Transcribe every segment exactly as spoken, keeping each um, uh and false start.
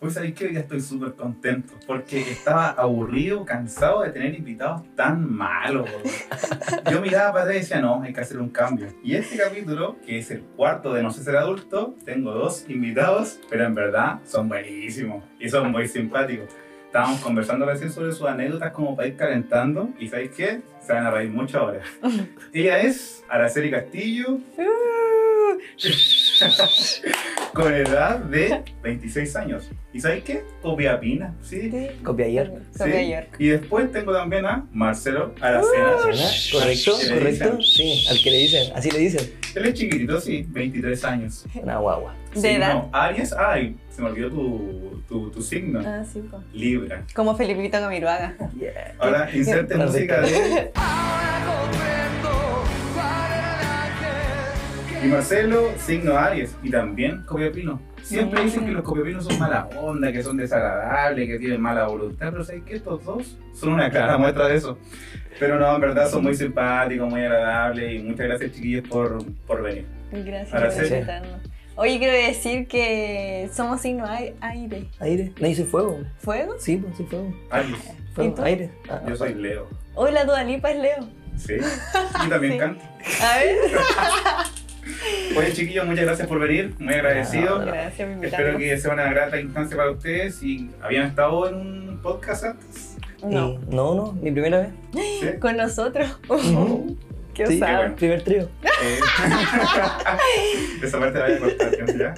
Pues sabéis que hoy día estoy súper contento porque estaba aburrido, cansado de tener invitados tan malos. Yo miraba para atrás y decía, no, hay que hacer un cambio. Y este capítulo, que es el cuarto de No sé ser adulto, tengo dos invitados, pero en verdad son buenísimos y son muy simpáticos. Estábamos conversando recién sobre sus anécdotas como para ir calentando y ¿sabéis qué? Se van a reír mucho ahora. Ella es Araceli Castillo. Con edad de veintiséis años. ¿Y sabes qué? Copia Pina, ¿sí? Sí. Copia ayer. ¿Sí? Copia ayer. Y después tengo también a Marcelo Aracena. Uh, ¿Correcto? ¿Qué le ¿Correcto? dicen? Sí, al que le dicen. Así le dicen. Él es chiquitito, sí, veintitrés años. Una guagua. ¿De Sí, edad? no, Aries, ay, se me olvidó tu, tu, tu signo. Ah, sí, pues. Libra. Como Felipito Camiroaga. Yeah. Ahora inserte música de... Y Marcelo, signo Aries, y también Copiapino. Siempre dicen que los copiapinos son mala onda, que son desagradables, que tienen mala voluntad, pero ¿sabes qué? Estos dos son una clara muestra de eso. Pero no, en verdad son muy simpáticos, muy agradables, y muchas gracias, chiquillos, por, por venir. Gracias Araceli. por invitarnos. Oye, quiero decir que somos signo ai- aire. Aire. No dice fuego. ¿Fuego? Sí, pues sí, fuego. Aries, Fuego, ¿Y tú? aire. Ah, yo soy Leo. Hoy la Dua Lipa es Leo. Sí, y también Sí. canto. A ver. Oye, chiquillos, muchas gracias por venir, muy agradecido. No, no. Gracias por Espero invitarnos. que sea una grata instancia para ustedes. Y ¿habían estado en un podcast antes? No. eh, no, no, mi primera vez. ¿Sí? Con nosotros. Ujú. Qué Sí, osado. bueno. primer trío. Eh, esa parte la voy a cortar, ¿ya?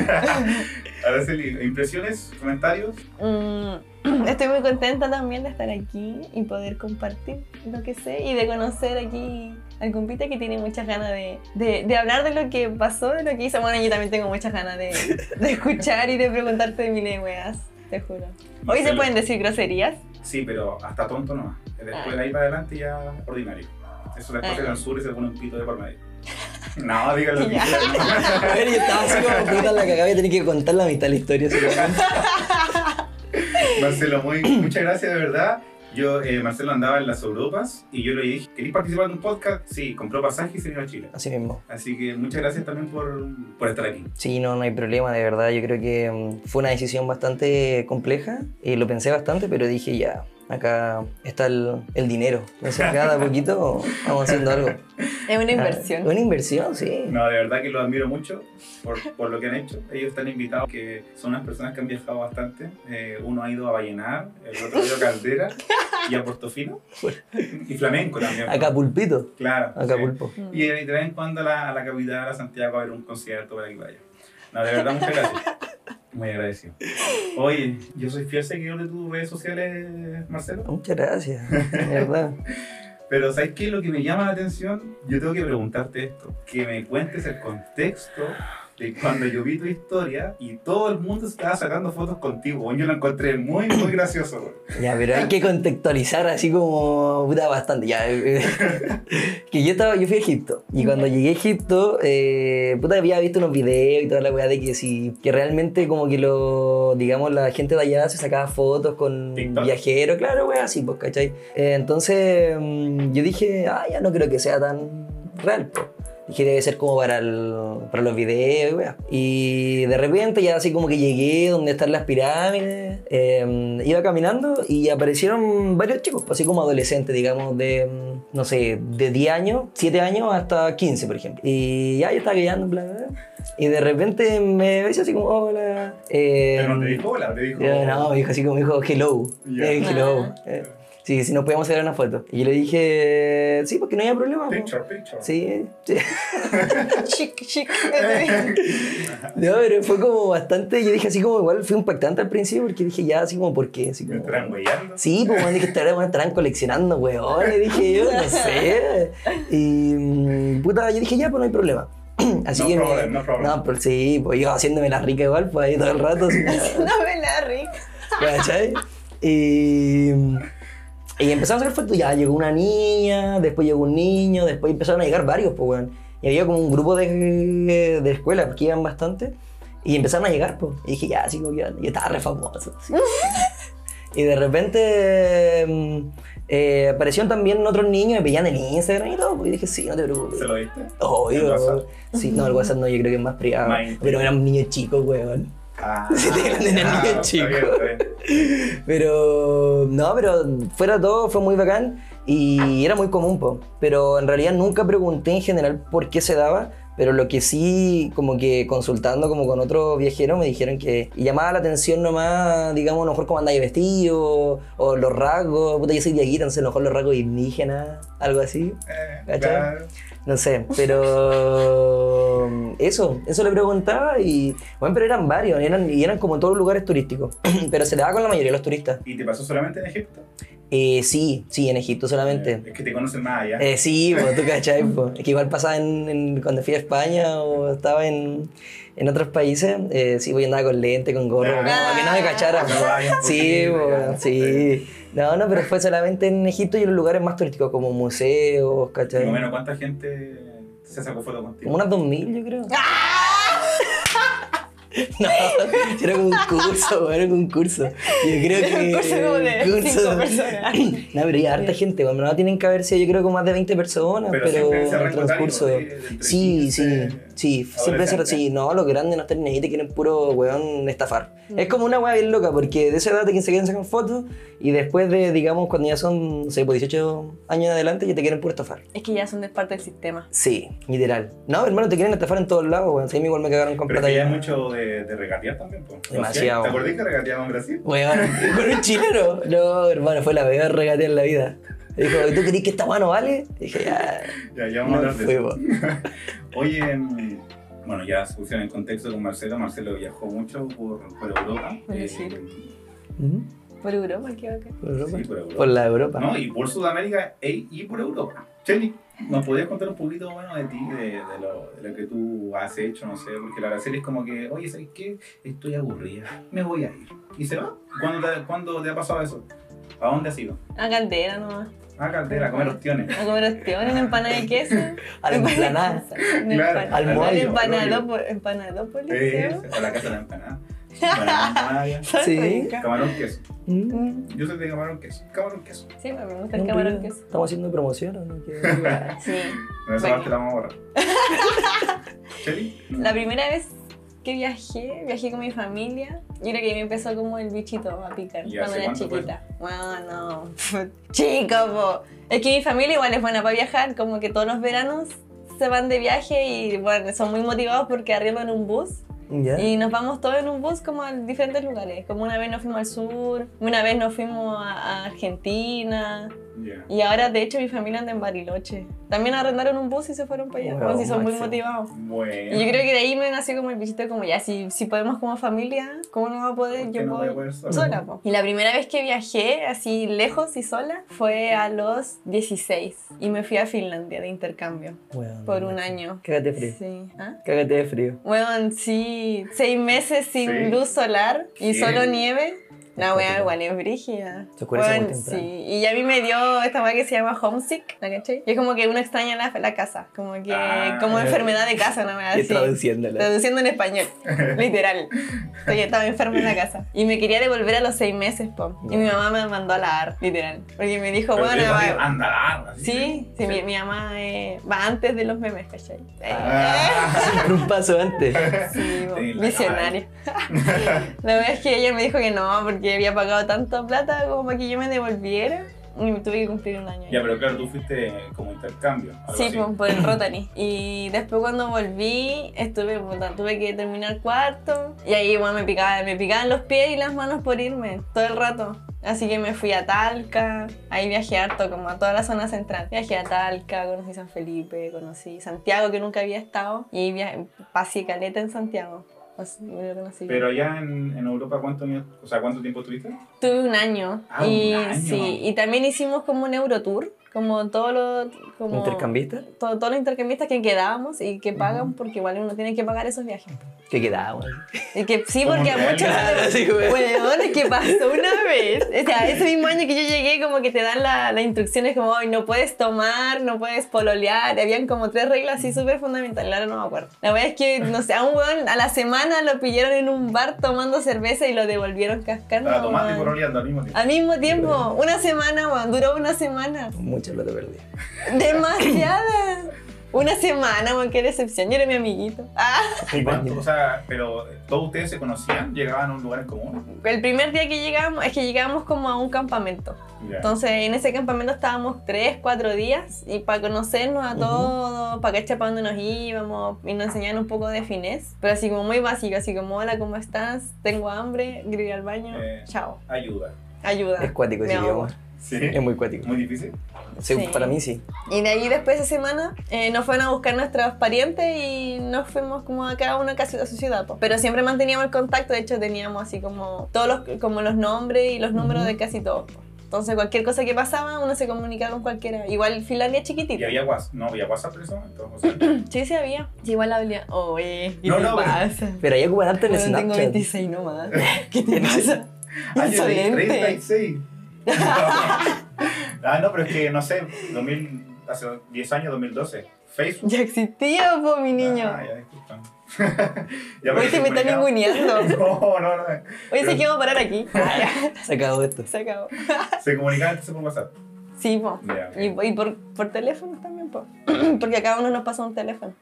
Araceli, ¿impresiones? ¿Comentarios? Mm, estoy muy contenta también de estar aquí y poder compartir lo que sé y de conocer aquí al compita que tiene muchas ganas de, de, de hablar de lo que pasó, de lo que hizo. Bueno, yo también tengo muchas ganas de, de escuchar y de preguntarte de miles de weas, te juro. Hoy se Marcelo. pueden decir groserías. Sí, pero hasta tonto nomás. Después Ah. de ahí para adelante ya ordinario. Eso después Ah. se censura y se pone un pito de por medio. No, dígalo que Ya. A ver, yo estaba así como puta la cagada y tenía que contar la mitad de la historia. seguramente. Marcelo, muy, muchas gracias de verdad. Yo, eh, Marcelo andaba en las Europas y yo le dije, ¿queréis participar en un podcast? Sí, compró pasaje y se vino a Chile. Así mismo. Así que muchas gracias también por, por estar aquí. Sí, no, no hay problema, de verdad. Yo creo que mm, fue una decisión bastante compleja y lo pensé bastante, pero dije ya, acá está el, el dinero. Entonces cada poquito vamos haciendo algo. Es una Ah, inversión. Una inversión, sí. No, de verdad que los admiro mucho por, por lo que han hecho. Ellos están invitados, que son unas personas que han viajado bastante. Eh, uno ha ido a Vallenar, el otro ha ido a Caldera y a Portofino. Y flamenco también. Acá pulpito. Claro. Acá sí. pulpo. Y de vez en cuando a la, a la capital, a Santiago, a ver un concierto para que vaya. No, de verdad, muchas gracias. Muy agradecido. Oye, yo soy fiel seguidor de tus redes sociales, Marcelo. Muchas gracias, de verdad. Pero ¿sabes qué es lo que me llama la atención? Yo tengo que preguntarte esto. Que me cuentes el contexto de cuando yo vi tu historia y todo el mundo estaba sacando fotos contigo. Yo lo encontré muy, muy gracioso. Güey. Ya, pero hay que contextualizar así como puta bastante. Ya, eh, que yo estaba, yo fui a Egipto y cuando llegué a Egipto, eh, puta había visto unos videos y toda la weá de que sí, que realmente como que lo, digamos, la gente de allá se sacaba fotos con TikTok. viajeros, claro, weá, así, pues, ¿cachai? Eh, entonces mm, yo dije, ah, ya no creo que sea tan real, pues. Dije, debe ser como para, el, para los videos, weá. Y de repente ya así como que llegué donde están las pirámides, eh, iba caminando y aparecieron varios chicos, así como adolescentes, digamos, de, no sé, de diez años, siete años hasta quince, por ejemplo. Y ya yo estaba guiando, bla, bla, bla. Y de repente me dice así como, hola. Eh, Pero no te dijo hola, te dijo... eh, no, me dijo así como, me dijo, hello. Ya. Eh, hello. Ah. Eh, sí, si nos podíamos hacer una foto. Y yo le dije, sí, porque no había problema. po. Picture, picture. Sí, sí. Chic, chic. No, pero fue como bastante, yo dije así como igual fue impactante al principio porque dije ya así como ¿por qué? Así ¿Me como, estarán huellando? sí, pues bueno, dije estarán, bueno, estarán coleccionando hueones, dije yo, no sé. Y mm, puta, yo dije ya, pues no hay problema. Así No que problem, me, no problem. no, pero sí, pues yo haciéndome la rica igual, pues ahí todo el rato, así, No me la rica. ¿cachai? Y, y empezamos a hacer fotos, ya llegó una niña, después llegó un niño, después empezaron a llegar varios, pues bueno. Y había como un grupo de, de escuela, porque iban bastante, y empezaron a llegar, pues. Y dije, ya, así como que yo estaba re famoso. Así. Y de repente mm, eh, aparecieron también otros niños, me pedían el Instagram y todo, pues, y dije, sí, no te preocupes. ¿Se lo viste? ¿En Obvio. WhatsApp? Sí, no, el WhatsApp no, yo creo que es más privado. Más íntimo. Pero eran niños chicos, weón. Ah, Si te grande en el ah, niño está chico. bien, está bien. Pero no, pero fuera de todo fue muy bacán y era muy común, po. Pero en realidad nunca pregunté en general por qué se daba, pero lo que sí, como que consultando como con otros viajeros me dijeron que llamaba la atención nomás, digamos, a lo mejor cómo andáis vestido o los rasgos, puta yo soy de aquí, entonces a lo mejor los rasgos indígenas, algo así. Eh, ¿Cachai? claro. No sé, pero eso, eso le preguntaba y bueno, pero eran varios, eran, y eran como en todos los lugares turísticos, pero se le daba con la mayoría de los turistas. ¿Y te pasó solamente en Egipto? Eh, sí, sí, en Egipto solamente. Es que te conocen más allá. Eh, sí, pues tú cachai, po. Es que igual pasaba en, en- cuando fui a España o estaba en, en otros países, eh, sí, pues yo andaba con lente, con gorro, Ah. como para que no me cacharan. No vaya un Sí, poquito, po, ya. sí. No, no, pero fue solamente en Egipto y en los lugares más turísticos, como museos, Más o ¿cachai? menos, ¿cuánta gente se sacó foto contigo? Como unas dos mil, yo creo. No, era como un curso, era como un curso. Yo creo que. Un curso como de curso- cinco personas. No, pero ya harta gente, cuando no tienen que haber sido, yo creo, como más de veinte personas, Pero pero, siempre ese en el rango transcurso. etario, de- de entre Sí, quince, sí, sí, siempre ese, adolescentes. sí, no, los grandes no están ni ahí, te quieren puro weón estafar. Mm. Es como una weá bien loca, porque de esa edad te quieren quieren sacar fotos y después de, digamos, cuando ya son, no sé, pues dieciocho años en adelante, ya te quieren puro estafar. Es que ya son de parte del sistema. Sí, literal. No, hermano, te quieren estafar en todos lados, weón. Sí, a mí igual me cagaron con Pero es plata. que ya hay ya. mucho de, de regatear también, po. Demasiado. ¿Te acordás que regateaban en Brasil? Weón, con un chileno. No, hermano, fue la peor regatea en la vida. Dijo, ¿tú crees que esta mano vale? Dije, ya. Ya, ya vamos a No hablar de eso. fuimos. Oye, mm, bueno, ya se pusieron en contexto con Marcelo. Marcelo viajó mucho por, por Europa. Por Eh, decir. ¿Mm? Por Europa, ¿qué bacán. ¿Por Europa? Sí, por Europa. Por la Europa. No, y por Sudamérica e- y por Europa. Cheli, ¿nos podrías contar un poquito bueno, de ti, de, de, lo, de lo que tú has hecho? No sé, porque la Araceli es como que, oye, ¿sabes qué? Estoy aburrida, me voy a ir. Y se va. ¿Cuándo te, ¿cuándo te ha pasado eso? ¿A dónde has ido? A caldera nomás. A Caldera, a comer ostiones. A comer ostión, una empanada de queso. A la emplanada. Una Claro, empanada. al mollo, Empanadópolis. Empanadópolis. Eh, ¿sí? a la casa de la empanada. Empanada, ya. Son Sí. ricas. Camarón queso. ¿Mm? Mm. Yo soy de camarón queso. Camarón queso. Sí, me gusta el No, camarón pero queso. ¿Estamos haciendo promoción o no? ¿Qué? Sí. No, esa Bueno. parte la vamos a borrar. Cheli. La primera vez que viajé, viajé con mi familia. Yo creo que me empezó como el bichito a picar ¿Y cuando hace era cuánto fue chiquita. Bueno, no. Chico, po. Es que mi familia igual es buena para viajar, como que todos los veranos se van de viaje y bueno, son muy motivados porque arriendan un bus. ¿Ya? Y nos vamos todos en un bus como a diferentes lugares. Como una vez nos fuimos al sur, una vez nos fuimos a, a Argentina. Ya. Y ahora, de hecho, mi familia anda en Bariloche. También arrendaron un bus y se fueron para allá. Wow, Como si son muy máximo. motivados. Bueno. Y yo creo que de ahí me nació como el bichito como ya, si, si podemos como familia, ¿cómo no va a poder? ¿Por qué Yo no voy a puedo poder sola? sola. Po. Y la primera vez que viajé así lejos y sola fue a los dieciséis. Y me fui a Finlandia de intercambio Weón, por no un sé. año. Cágate frío. Sí. ¿Ah? Cágate de frío. Bueno, sí, seis meses sin Sí. luz solar y ¿Qué? solo nieve. La wea Escótelo. igual es brígida. Se oscurece Weón, muy temprano. sí, y a mí me dio esta wea que se llama homesick, ¿la cachai? Y es como que uno extraña la, la casa, como que, Ah. como enfermedad de casa, una wea Y así. traduciéndola. Traduciendo en español, literal. Estoy, estaba enferma en la casa. Y me quería devolver a los seis meses, po. Y mi mamá me mandó a la A R, literal. Porque me dijo, Pero bueno, te va- digo, anda larga. así. Sí, sí, mi, mi mamá eh, va antes de los memes, ¿cachai? Ah. Siempre un paso antes. Sí, bo, Sí, la visionaria. La verdad es que ella me dijo que no, porque había pagado tanta plata como para que yo me devolviera y me tuve que cumplir un año. Ya, pero claro, tú fuiste como intercambio. algo Sí, así. pues, por el Rotary. Y después cuando volví, estuve, puta, tuve que terminar cuarto. Y ahí, bueno, me picaban, me picaban los pies y las manos por irme todo el rato. Así que me fui a Talca, ahí viajé harto, como a toda la zona central. Viajé a Talca, conocí San Felipe, conocí Santiago, que nunca había estado. Y viajé, pasé caleta en Santiago. O sea, yo lo conocí. Pero allá en, en Europa, ¿cuánto, o sea, ¿cuánto tiempo estuviste? Tuve un año. Ah, y, un año. Sí, y también hicimos como un Eurotour, como todos los... Como ¿Intercambista? todo- todos los intercambistas que quedábamos y que pagan, Ujú. porque igual uno tiene que pagar esos viajes. ¿Qué quedaba, weón? Y que sí, Como porque a en muchos... Claro, sí, güey. Weón, es que pasó una vez. O sea, ese mismo año que yo llegué, como que te dan la- las instrucciones como, "Ay, no puedes tomar, no puedes pololear". Y habían como tres reglas así súper fundamentales, ahora no me acuerdo. La verdad es que, no sé, a un weón a la semana lo pillaron en un bar tomando cerveza y lo devolvieron cascando. Estaba tomando y weón. pololeando al mismo tiempo. Al mismo tiempo, una semana, weón, duró una semana. Mucho lo te perdí. Demasiada. Una semana, weón, qué decepción. Yo era mi amiguito. Ah. ¿Y cuánto? O sea, pero todos ustedes se conocían, llegaban a un lugar en común. El primer día que llegamos, es que llegamos como a un campamento. Ya. Entonces, en ese campamento estábamos tres, cuatro días y para conocernos a todos, uh-huh. para cachar para dónde nos íbamos y nos enseñaban un poco de finés, pero así como muy básico, así como hola, ¿cómo estás? Tengo hambre, quiero ir al baño, Eh, chao. Ayuda. Ayuda. Es cuático ese Me ahogo. idioma. Sí. Es muy cuático. Muy difícil. Sí, Sí. Para mí sí. Y de ahí después de esa semana eh, nos fueron a buscar nuestros parientes y nos fuimos como a cada uno casi a su ciudad. Po. Pero siempre manteníamos el contacto, de hecho teníamos así como todos los, como los nombres y los números uh-huh. de casi todos. Po. Entonces cualquier cosa que pasaba uno se comunicaba con cualquiera. Igual Finlandia es chiquitita. ¿Y había WhatsApp? No, había WhatsApp por eso. Entonces, sí, sí había. Sí, igual había. Oye, ¿qué no, te no, pasa? Pero, pero ahí ocupan harto en bueno, Snapchat. Tengo veintiséis nomás. ¿Qué te pasa? Año Insolente. treinta y seis. Ah, no, pero es que no sé, dos mil, hace diez años, dos mil doce, Facebook. Ya existía, po, mi niño. Ah, ya disculpan. Ya Oye, se me están ninguneando. No, no, no. Oye, sí que vamos a parar aquí. Se acabó esto. Se acabó. Se comunicaban entonces por WhatsApp. Sí, po. Ya, Y, okay. y por, por teléfono también, po. Porque a cada uno nos pasa un teléfono.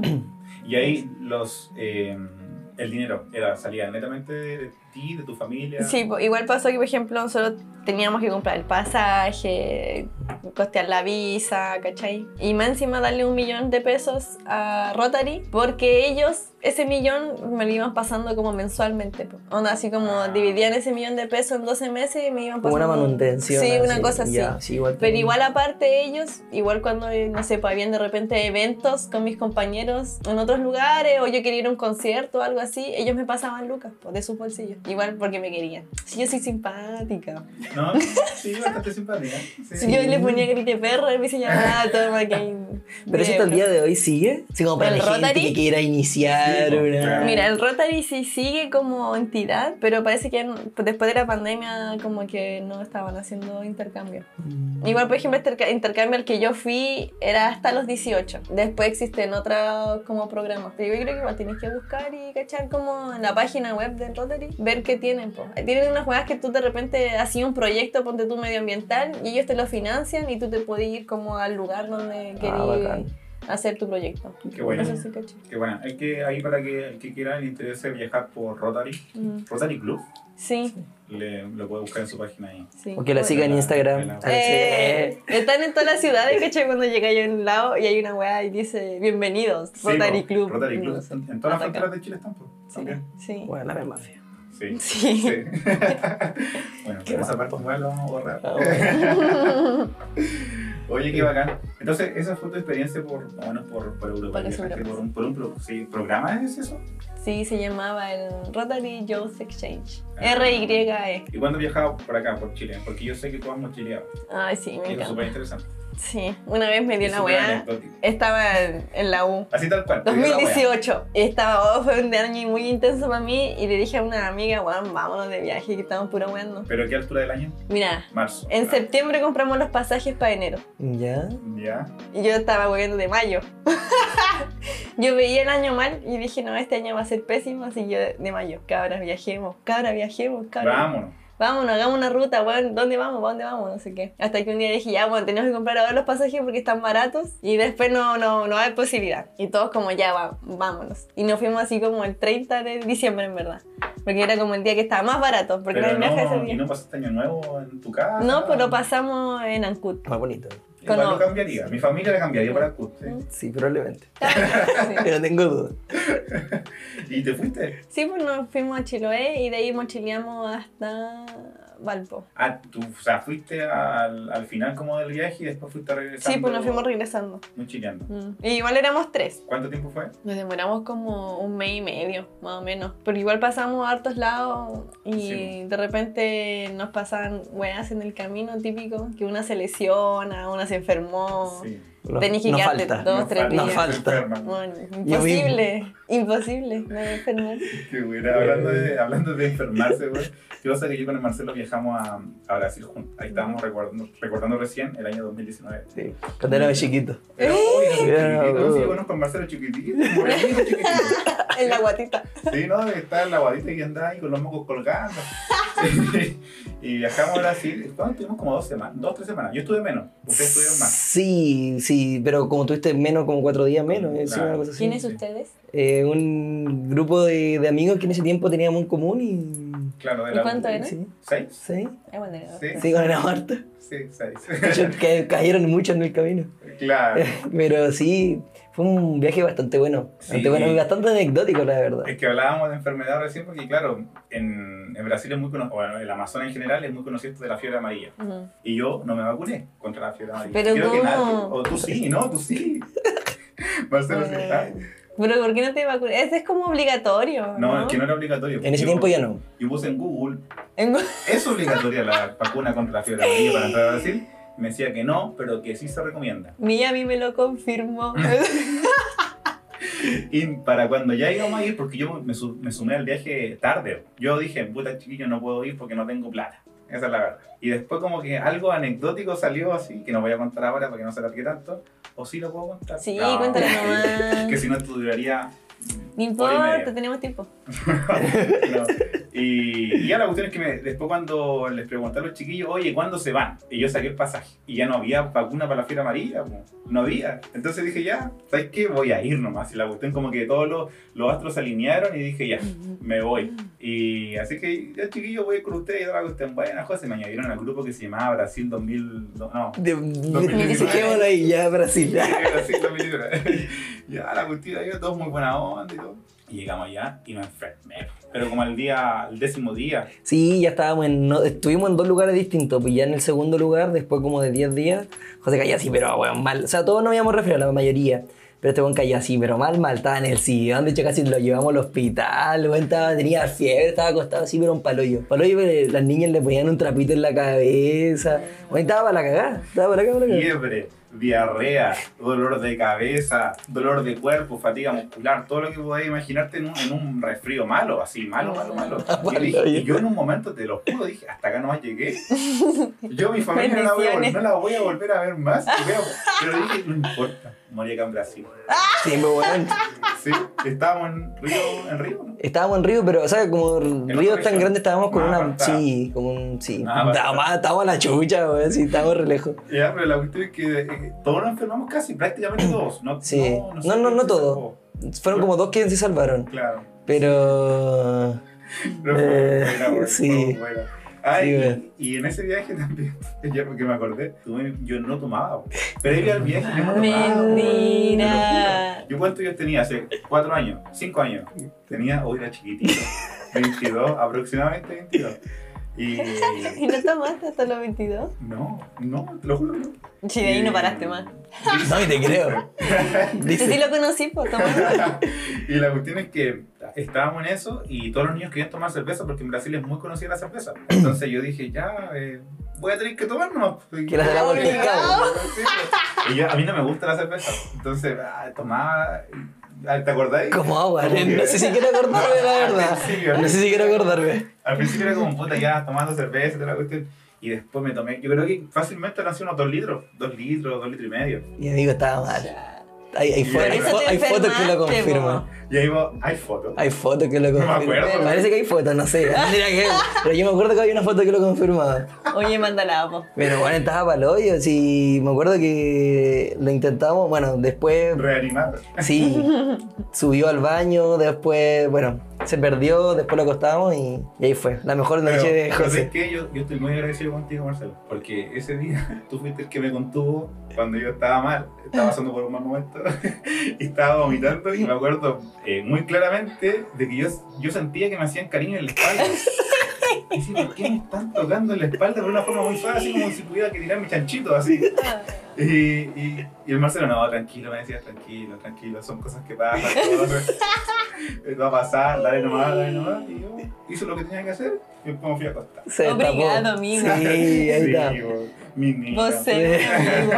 Y ahí los, eh, el dinero era, salía netamente de ti, de tu familia. Sí, po. Igual pasó que, por ejemplo, nosotros teníamos que comprar el pasaje, costear la visa, ¿cachai? Y más encima darle un millón de pesos a Rotary, porque ellos ese millón me lo iban pasando como mensualmente, po. Onda, así como Ah. dividían ese millón de pesos en doce meses y me iban Como pasando... una manutención. Sí, una así. cosa así. Ya, sí, igual Pero también. igual aparte ellos, igual cuando, no sé, pues habían de repente eventos con mis compañeros en otros lugares o yo quería ir a un concierto o algo así, ellos me pasaban lucas pues, de sus bolsillos. Igual porque me querían. Si yo soy simpática. ¿No? Sí, bastante simpática. Sí. Si yo le ponía grite perro, él me decía, ah, toma que... Pero eso hasta el día de hoy sigue. Así como para ¿El la gente Rotary? que quiera iniciar Sí, pues, una... claro. Mira, el Rotary sí sigue como entidad, pero parece que después de la pandemia como que no estaban haciendo intercambio. Mm. Igual, por ejemplo, este intercambio al que yo fui era hasta los dieciocho. Después existen otros como programas. Pero yo creo que igual tienes que buscar y cachar como en la página web del Rotary, ver qué tienen. Po. Tienen unas juegas que tú de repente hacías un proyecto, ponte tú medioambiental, y ellos te lo financian y tú te puedes ir como al lugar donde Ah, querías bacán. hacer tu proyecto. Qué bueno. Eso sí, caché. Qué bueno. Es que ahí para que el que quiera le interese viajar por Rotary, Mm. Rotary Club, Sí, le, lo puede buscar en su página ahí. sí. O que la siga en Instagram. Eh, están en todas las ciudades, ¿cachai? Cuando llega yo en un lado y hay una weá y dice bienvenidos, Sí, Rotary po, Club. Rotary Club. No sé. En en todas las Ataca. fronteras de Chile están, pues. Sí, También. sí. Bueno, la misma fea. Sí. Sí. Sí. Bueno, pero esa parte igual la vamos a borrar. Ah, bueno. Oye, qué bacán. Entonces, esa fue tu experiencia por, más o menos por, por Europa. Por los Viajaste Europas. por un, por un pro- sí, programa, ¿es eso? Sí, se llamaba el Rotary Youth Exchange. Ah. R Y E. ¿Y cuándo viajabas por acá, por Chile? Porque yo sé que tú has mochileado. Ay, sí, me Y eso es súper encanta. interesante. Sí, una vez me dio Y una súper weá. anecdótico. Estaba en, en la U. Así tal cual. te dio la dos mil wea. dieciocho. Y estaba, oh, fue un año muy intenso para mí. Y le dije a una amiga, weón, vámonos de viaje, que estamos puro weando. ¿Pero qué altura del año? Mira, Marzo. en Ah, septiembre compramos los pasajes para enero. ¿Ya? Ya. Y yo estaba weando de mayo. Yo veía el año mal y dije, no, este año va a ser pésimo, así yo de, de mayo. Cabras, viajemos, cabras, viajemos, cabras. Vámonos. Vámonos, hagamos una ruta, weón, ¿dónde vamos? ¿Para dónde vamos? No sé qué. Hasta que un día dije, ya, bueno, tenemos que comprar ahora los pasajes porque están baratos y después no, no, no hay posibilidad. Y todos como, ya, va, vámonos. Y nos fuimos así como el treinta de diciembre, en verdad. Porque era como el día que estaba más barato, porque no Pero hay viaje ese no, día. ¿y no pasaste año nuevo en tu casa? No, pues lo pasamos en Ancud. Más bonito. Igual Con- lo cambiaría. Mi familia la cambiaría para Cut. ¿sí? Sí, probablemente. Sí. Pero tengo dudas. ¿Y te fuiste? Sí, pues nos fuimos a Chiloé y de ahí mochileamos hasta Valpo. Ah, tú, o sea, fuiste al, al final como del viaje y después fuiste regresando. Sí, pues nos fuimos regresando. Mochileando. Mm. Y igual éramos tres. ¿Cuánto tiempo fue? Nos demoramos como un mes y medio, más o menos. Pero igual pasamos a hartos lados y Sí. de repente nos pasaban weas en el camino típico, que una se lesiona, una se enfermó. Sí. No, Tenés que no quedarte falta. dos, No tres falta. días. No falta. Enferma. Bueno, Yo imposible, imposible no enfermar. Qué buena. Hablando de, hablando de enfermarse, güey. ¿Qué pasa que yo con el Marcelo viajamos a, a Brasil juntos? Ahí estábamos recordando, recordando recién el año dos mil diecinueve. Sí, cuando era chiquito. Pero, uy, no, Yeah, chiquitito. Sí, uh. bueno, con Marcelo chiquitito, morenito chiquitito. En la guatita. Sí, no, estaba en la guadita y andaba ahí con los mocos colgando. Y viajamos a Brasil. ¿Cuándo estuvimos? Como dos semanas, dos, tres semanas. Yo estuve menos, ustedes estuvieron más. Sí, sí, pero como tuviste menos, como cuatro días menos. Claro. Sí, una cosa así. ¿Quiénes ustedes? Eh, un grupo de, de amigos que en ese tiempo teníamos en común y... Claro, de ¿Y la cuánto eran? Sí, ¿Seis? sí, Ay, bueno, no. Sí, sí, con Ana Marta. sí, seis. De hecho, ca- cayeron muchos en el camino. Claro. Pero sí, fue un viaje bastante bueno. Bastante Sí. bueno y bastante anecdótico, la verdad. Es que hablábamos de enfermedad recién porque, claro, en, en Brasil es muy conocido, bueno, el Amazonas en general es muy conocido esto de la fiebre amarilla. Ujú. Y yo no me vacuné contra la fiebre amarilla. Pero Creo que ¿cómo? nadie. O tú sí, ¿no? Tú sí. Marcelo sí. Eh, Ah, Pero ¿por qué no te vacunas? Ese es como obligatorio, ¿no? No, es que no era obligatorio. En ese Yo- tiempo ya no. Yo puse en Google, En- ¿es obligatoria la vacuna contra la fiebre amarilla para entrar a Brasil? Me decía que no, pero que sí se recomienda. Mía a mí me lo confirmó. Y para cuando ya íbamos a ir, porque yo me, su- me sumé al viaje tarde, yo dije, puta chiquillo, no puedo ir porque no tengo plata. Esa es la verdad. Y después como que algo anecdótico salió así, que no voy a contar ahora para que no se alargue tanto. ¿O sí lo puedo contar? Sí, No, cuéntalo es nomás. que- Es que si no, esto duraría... No importa, tenemos tiempo. No. Y, y ya la cuestión es que me- después cuando les pregunté a los chiquillos, oye, ¿cuándo se van? Y yo saqué el pasaje. Y ya no había vacuna para la fiebre amarilla, po. No había. Entonces dije, ya, ¿sabes qué? Voy a ir nomás. Y la cuestión como que todos los, los astros se alinearon y dije, ya, me voy. Y así que, ya chiquillos, voy a ir con ustedes y toda la cuestión. Buena, José, me añadieron al grupo que se llamaba Brasil dos mil... No, De, mil diecinueve. Dejémoslo ahí, ya, Brasil. Brasil dos mil diecinueve. Ya, la cuestión, yo todos muy buena onda y todo. Y llegamos allá y me enfermé. Pero como al día, al décimo día, Sí, ya estábamos en... no- estuvimos en dos lugares distintos. Pues ya en el segundo lugar, después como de diez días, José cayó así, pero bueno, mal. O sea, todos nos habíamos referido, la mayoría. Pero este weón cayó así, pero mal, mal. Estaba en el sillón, de hecho casi lo llevamos al hospital. El weón estaba, tenía fiebre, estaba acostado así, pero un palollo. Palollo, pero las niñas le ponían un trapito en la cabeza. Weón, estaba para la cagada. Estaba para la cagada, para la cagada. fiebre, diarrea, dolor de cabeza, dolor de cuerpo, fatiga muscular, todo lo que podáis imaginarte en un, en un resfrío malo, así, malo, malo, malo. Y, yo dije- y yo en un momento, te lo juro, dije, hasta acá nomás llegué. Yo mi familia no la, voy a, vol- no la voy a volver a ver más. Y veo- pero dije, no importa, morí acá en Brasil. Sí, pues bueno. Sí, estábamos en Río, en Río, ¿no? Estábamos en Río, pero, o sea, como Río es tan región. grande, estábamos con Más una... apartado. Sí, como un... Sí. Más apartado. Estábamos, estábamos a la chucha, weón, sí, estábamos re lejos. Ya, pero la cuestión es que eh, todos nos enfermamos casi, prácticamente todos. No, Sí. no, No, no, no sé todos. Fueron como dos que se salvaron. Claro. Pero... Pero fue Eh, buena, güey, sí. fue buena. Ah, Sí, y, güey. y en ese viaje también, ya porque me acordé, tuve- yo no tomaba. güey. Previo al viaje yo no tomaba. güey. Mentira. Te lo juro. ¿Yo cuántos yo tenía? Hace cuatro años, cinco años. Tenía, hoy era chiquitito, veintidós, aproximadamente veintidós. Y ¿Y no tomaste hasta los veintidós? no, no, te lo juro que no. Sí, de ahí no paraste más. No, y te creo. Yo sí lo conocí, pues tomando. Y la cuestión es que estábamos en eso y todos los niños querían tomar cerveza porque en Brasil es muy conocida la cerveza. Entonces yo dije, ya, eh, voy a tener que tomar nomás. Que las de la bolsa del pescado. Sí, pues. Y yo, a mí no me gusta la cerveza. Entonces, ah, tomaba... ah, ¿te acordáis? Como agua, Como que- no sé si quiero acordarme, la Al verdad. principio, No sé si quiero acordarme. Al principio era como puta ya tomando cerveza y toda la cuestión. Y después me tomé, yo creo que fácilmente eran así unos dos litros. Dos litros, dos litros y medio. Mi amigo estaba mal. Hay, hay, Por fo- hay, eso fo- te hay fotos que lo enfermaste, confirman. po. Y ahí va, hay fotos. Hay fotos que lo me confirman. acuerdo. Parece que hay fotos, no sé. Tendría que ver. Pero yo me acuerdo que había una foto que lo confirmaba. Oye, mándala, po. Pero bueno, estaba para el hoyo. Sí, me acuerdo que lo intentamos. Bueno, después Reanimar. sí, subió al baño. Después, bueno, se perdió. Después lo acostamos y, y ahí fue. La mejor Pero, noche de pero ¿sabes José. qué? Yo, yo estoy muy agradecido contigo, Marcelo, porque ese día tú fuiste el que me contuvo cuando yo estaba mal, estaba pasando por un mal momento y estaba vomitando y me acuerdo eh, muy claramente de que yo, yo sentía que me hacían cariño en la espalda. Y decía, ¿por qué me están tocando en la espalda de una forma muy suave, así como si tuviera que tirar mi chanchito, así? Y, y, y el Marcelo, no, tranquilo, me decía, tranquilo, tranquilo, son cosas que pasan, todo va a pasar, dale nomás, dale nomás. Y yo hice lo que tenía que hacer y después me fui a acostar. Se Obrigado, tapó. amigo. Sí, ahí está. Sí, bo, mi niña. Vos sé, amigo.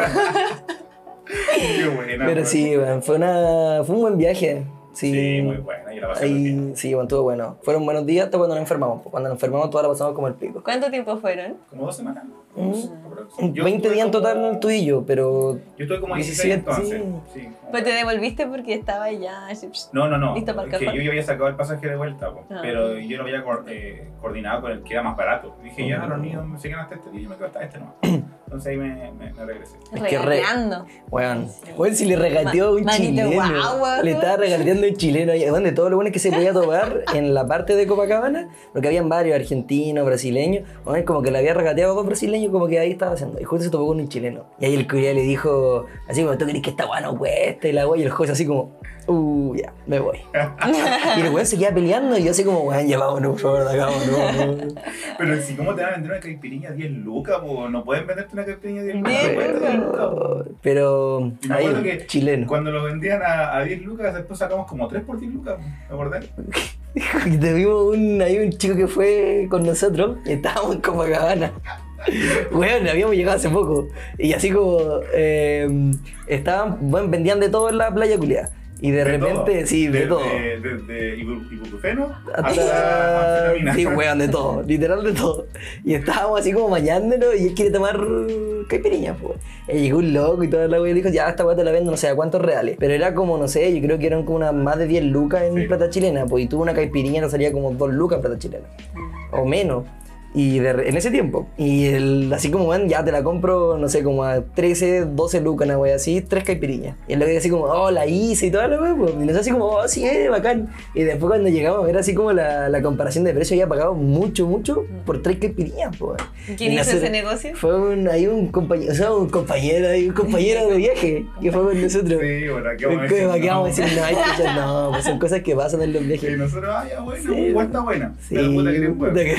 Qué buena. Pero bo. sí, bueno, fue, una, fue un buen viaje. Sí, Sí, muy buena, y la pasé muy bien. Ahí, sí, bueno, estuvo bueno. Fueron buenos días hasta cuando nos enfermamos. Cuando nos enfermamos, todas la pasamos como el pico. ¿Cuánto tiempo fueron? Como dos semanas. Mm. Yo veinte estuve días en como- total tú y yo, pero Yo estuve como dieciséis diecisiete, entonces. Sí, como Pues te devolviste porque estaba ya así, psh, No, no, no. listo para el Es que cajón. yo ya había sacado el pasaje de vuelta, po, Ah. pero yo lo había co- eh, coordinado con el que era más barato. Dije, ya, Oh. los niños me siguen hasta este día y yo me quedo hasta este no. Entonces ahí me, me, me regresé. Es que re- Regateando. Weón, Sí. weón, si le regateó a un Ma- manito chileno. guagua, Le weón. estaba regateando a un chileno. Y, weón, de todo lo bueno que se podía tomar en la parte de Copacabana, porque habían varios argentinos, brasileños. Weón, como que le había regateado a dos brasileños, como que ahí estaba haciendo. Y justo se topó con un chileno. Y ahí el culiao le dijo, así como, ¿tú crees que esta weá no cuesta? Y la weá, y el juez así como, uh, ya, me voy. Y el weón seguía peleando y yo así como, weón, ya vámonos, por favor, de acá, vámonos. Pero si, ¿cómo te van a vender una caipirinha a diez lucas, po? No pueden venderte una caipirinha a diez lucas. diez cuesta diez lucas, po. Pero, pero Y me ahí, acuerdo que chileno. Cuando lo vendían a, a diez lucas, después sacamos como tres por diez lucas, ¿te acordás? Y tuvimos un, hay un chico que fue con nosotros y estábamos en Copacabana. Bueno, habíamos llegado hace poco. Y así como eh, estaban, bueno, vendían de todo en la playa culiada. Y de, De repente, todo. sí, de, Desde- todo. Desde ibu- ibuprofeno hasta Hasta... anfetamina. Sí, weón, de todo, literal de todo. Y estábamos así como bañándonos y él quiere tomar caipirinha, pues. Y llegó un loco y toda la wea y dijo, ya, esta weá te la vendo no sé a cuántos reales. Pero era como, no sé, yo creo que eran como unas más de diez lucas en Sí. plata chilena, pues. Y tuvo una caipirinha que salía como dos lucas en plata chilena. O menos. Y de, en ese tiempo. Y el, así como, bueno, ya te la compro, no sé, como a trece, doce lucas, una wea así, tres caipiriñas. Y él lo veía así como, oh, la hice y toda la wea, pues. Y nosotros así como, oh, sí, eh, bacán. Y después cuando llegamos a ver así como la, la comparación de precio, había pagado mucho, mucho por tres caipiriñas, pues. ¿Quién Y hizo nosotros- ese negocio? Fue un, ahí un compañero, o sea, un compañero, ahí, un compañero de viaje que fue con nosotros. Sí, bueno, ¿qué ¿Qué vamos a decir? ¿Qué vamos a No. decir? No, hay cosas, no, pues son cosas que pasan en los Y viajes. nosotros, ah, ya, bueno, Sí. igual está buena. Sí, Pero puta que tiene un huevo. puta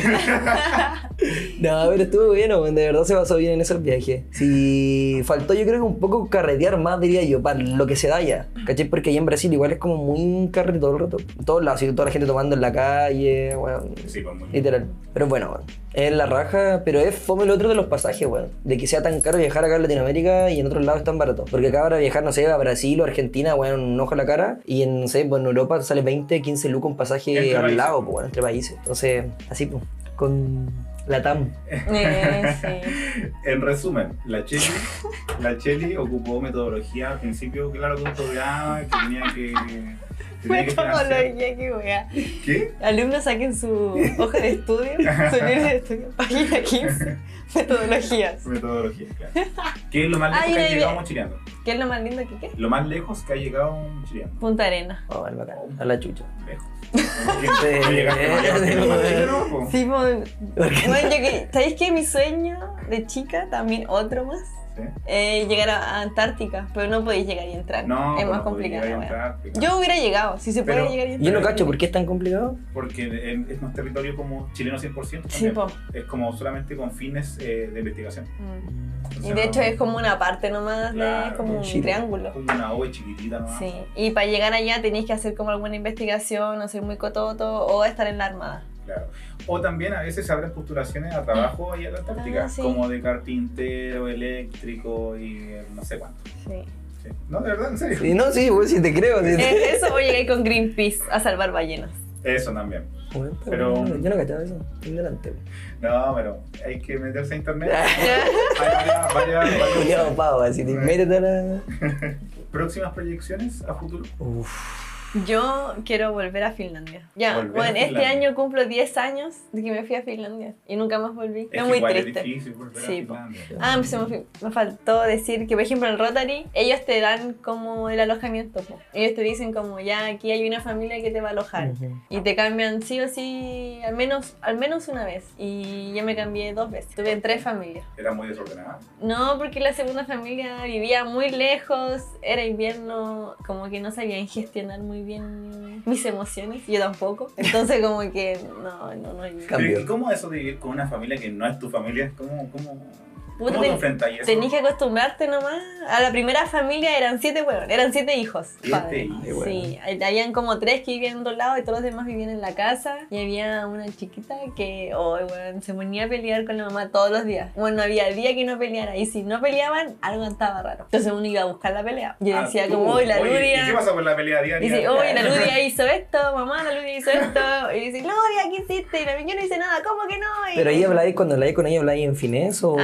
que- No, pero estuvo bueno, weón, de verdad se pasó bien en esos viajes. Sí, faltó yo creo que un poco carretear más, diría yo, para lo que se da allá. ¿Cachai? Porque allá en Brasil igual es como muy carrete todo el rato. En todos lados, así, toda la gente tomando en la calle, weón. Sí, pues muy Literal. Pero bueno, weón. Es la raja, pero es fome el otro de los pasajes, weón. De que sea tan caro viajar acá en Latinoamérica y en otros lados es tan barato. Porque acá para viajar, no sé, a Brasil o Argentina, weón, un ojo a la cara. Y en, no sé, pues en Europa te sale veinte, quince lucas un pasaje Entre al países. lado, pues, weón, entre países. Entonces, así, pues, con la T A M. Eh, sí. En resumen, la Cheli, la Cheli ocupó metodología al principio, claro, de un programa que tenía que. Tenía que financiar. Metodología, qué wea. ¿Qué? Alumnos saquen su hoja de estudio, su libro de estudio, página quince, metodologías. Metodología, claro. ¿Qué es lo más lejos Ay, que ha ay, llegado ay. un chileano? ¿Qué es lo más lindo que qué? Lo más lejos que ha llegado un chileano. Punta Arena. Oh, el bacán. A la chucha. Lejos. Sí. No llegaste más lejos que lo más lejos, po. Sí, pues, Porque- bueno, yo que, ¿sabéis que mi sueño de chica, también otro más, ¿Sí? eh, llegar a a Antártica, pero no podéis llegar y entrar. No, es pues más no podía complicado. llegar a bueno. entrar, pues. Yo hubiera llegado, si se puede Pero- llegar y entrar. Yo no cacho, ¿por qué es tan complicado? Porque en- es un territorio como chileno cien por ciento. Sí, también. po. Es como solamente con fines eh, de investigación. Mm. O Y sea, de hecho es como una parte nomás, de, Claro, es como un Chile. triángulo. como una ove chiquitita nomás. Sí, y para llegar allá tenéis que hacer como alguna investigación, no ser muy cototo o estar en la armada. Claro. O también a veces se abren postulaciones a trabajo ahí en la Antártica, Ah, sí. como de carpintero, eléctrico y eh, no sé cuánto. Sí. Sí. No, de verdad, en serio. Sí, no, sí, pues sí te creo. Sí, Eh, Eso voy a llegar con Greenpeace a salvar ballenas. Eso también. Bueno, Pero- bueno, yo no cachaba eso. Ignorante. No, pero hay que meterse a internet. Hay varias, varias, varias Cuidado, pavo, así te métete a la. próximas proyecciones a futuro. Uf. Yo quiero volver a Finlandia. Ya, Volver a bueno, este Finlandia. año cumplo diez años de que me fui a Finlandia y nunca más volví. Es Es que muy igual triste. es difícil volver Sí, a po. Finlandia. Ah, pues se me, fui- me faltó decir que, por ejemplo, en el Rotary, ellos te dan como el alojamiento. Po. Ellos te dicen como, ya, aquí hay una familia que te va a alojar. Ujú. Y te cambian sí o sí, al menos, al menos una vez. Y yo me cambié dos veces. Tuve en tres familias. Era muy desordenada. No, porque la segunda familia vivía muy lejos, era invierno, como que no sabían gestionar muy bien mis emociones, yo tampoco. Entonces como que no, no, no. Cambio. Pero, ¿y cómo es eso de vivir con una familia que no es tu familia? ¿Cómo, cómo, Puta, cómo te ten- enfrentas a eso? Tenís que acostumbrarte nomás. A la primera familia eran siete huevos, eran siete hijos. Siete padre. hijos. Ay, bueno. Sí, habían como tres que vivían en otro lado y todos los demás vivían en la casa. Y había una chiquita que, oh, bueno, se ponía a pelear con la mamá todos los días. Bueno, no había día que no peleara. Y si no peleaban, algo estaba raro. Entonces uno iba a buscar la pelea. Yo Ah, decía tú. como, hoy la Oye, Luria. ¿y qué pasa con la pelea Y diaria? dice, oye, la Luria hizo esto, mamá, la Luria hizo esto. Y dice, Luria, ¿qué hiciste? Y la yo no hice nada, ¿cómo que no? Y- Pero ahí habláis, cuando habláis con ella, habláis en finés o Ah, mira, en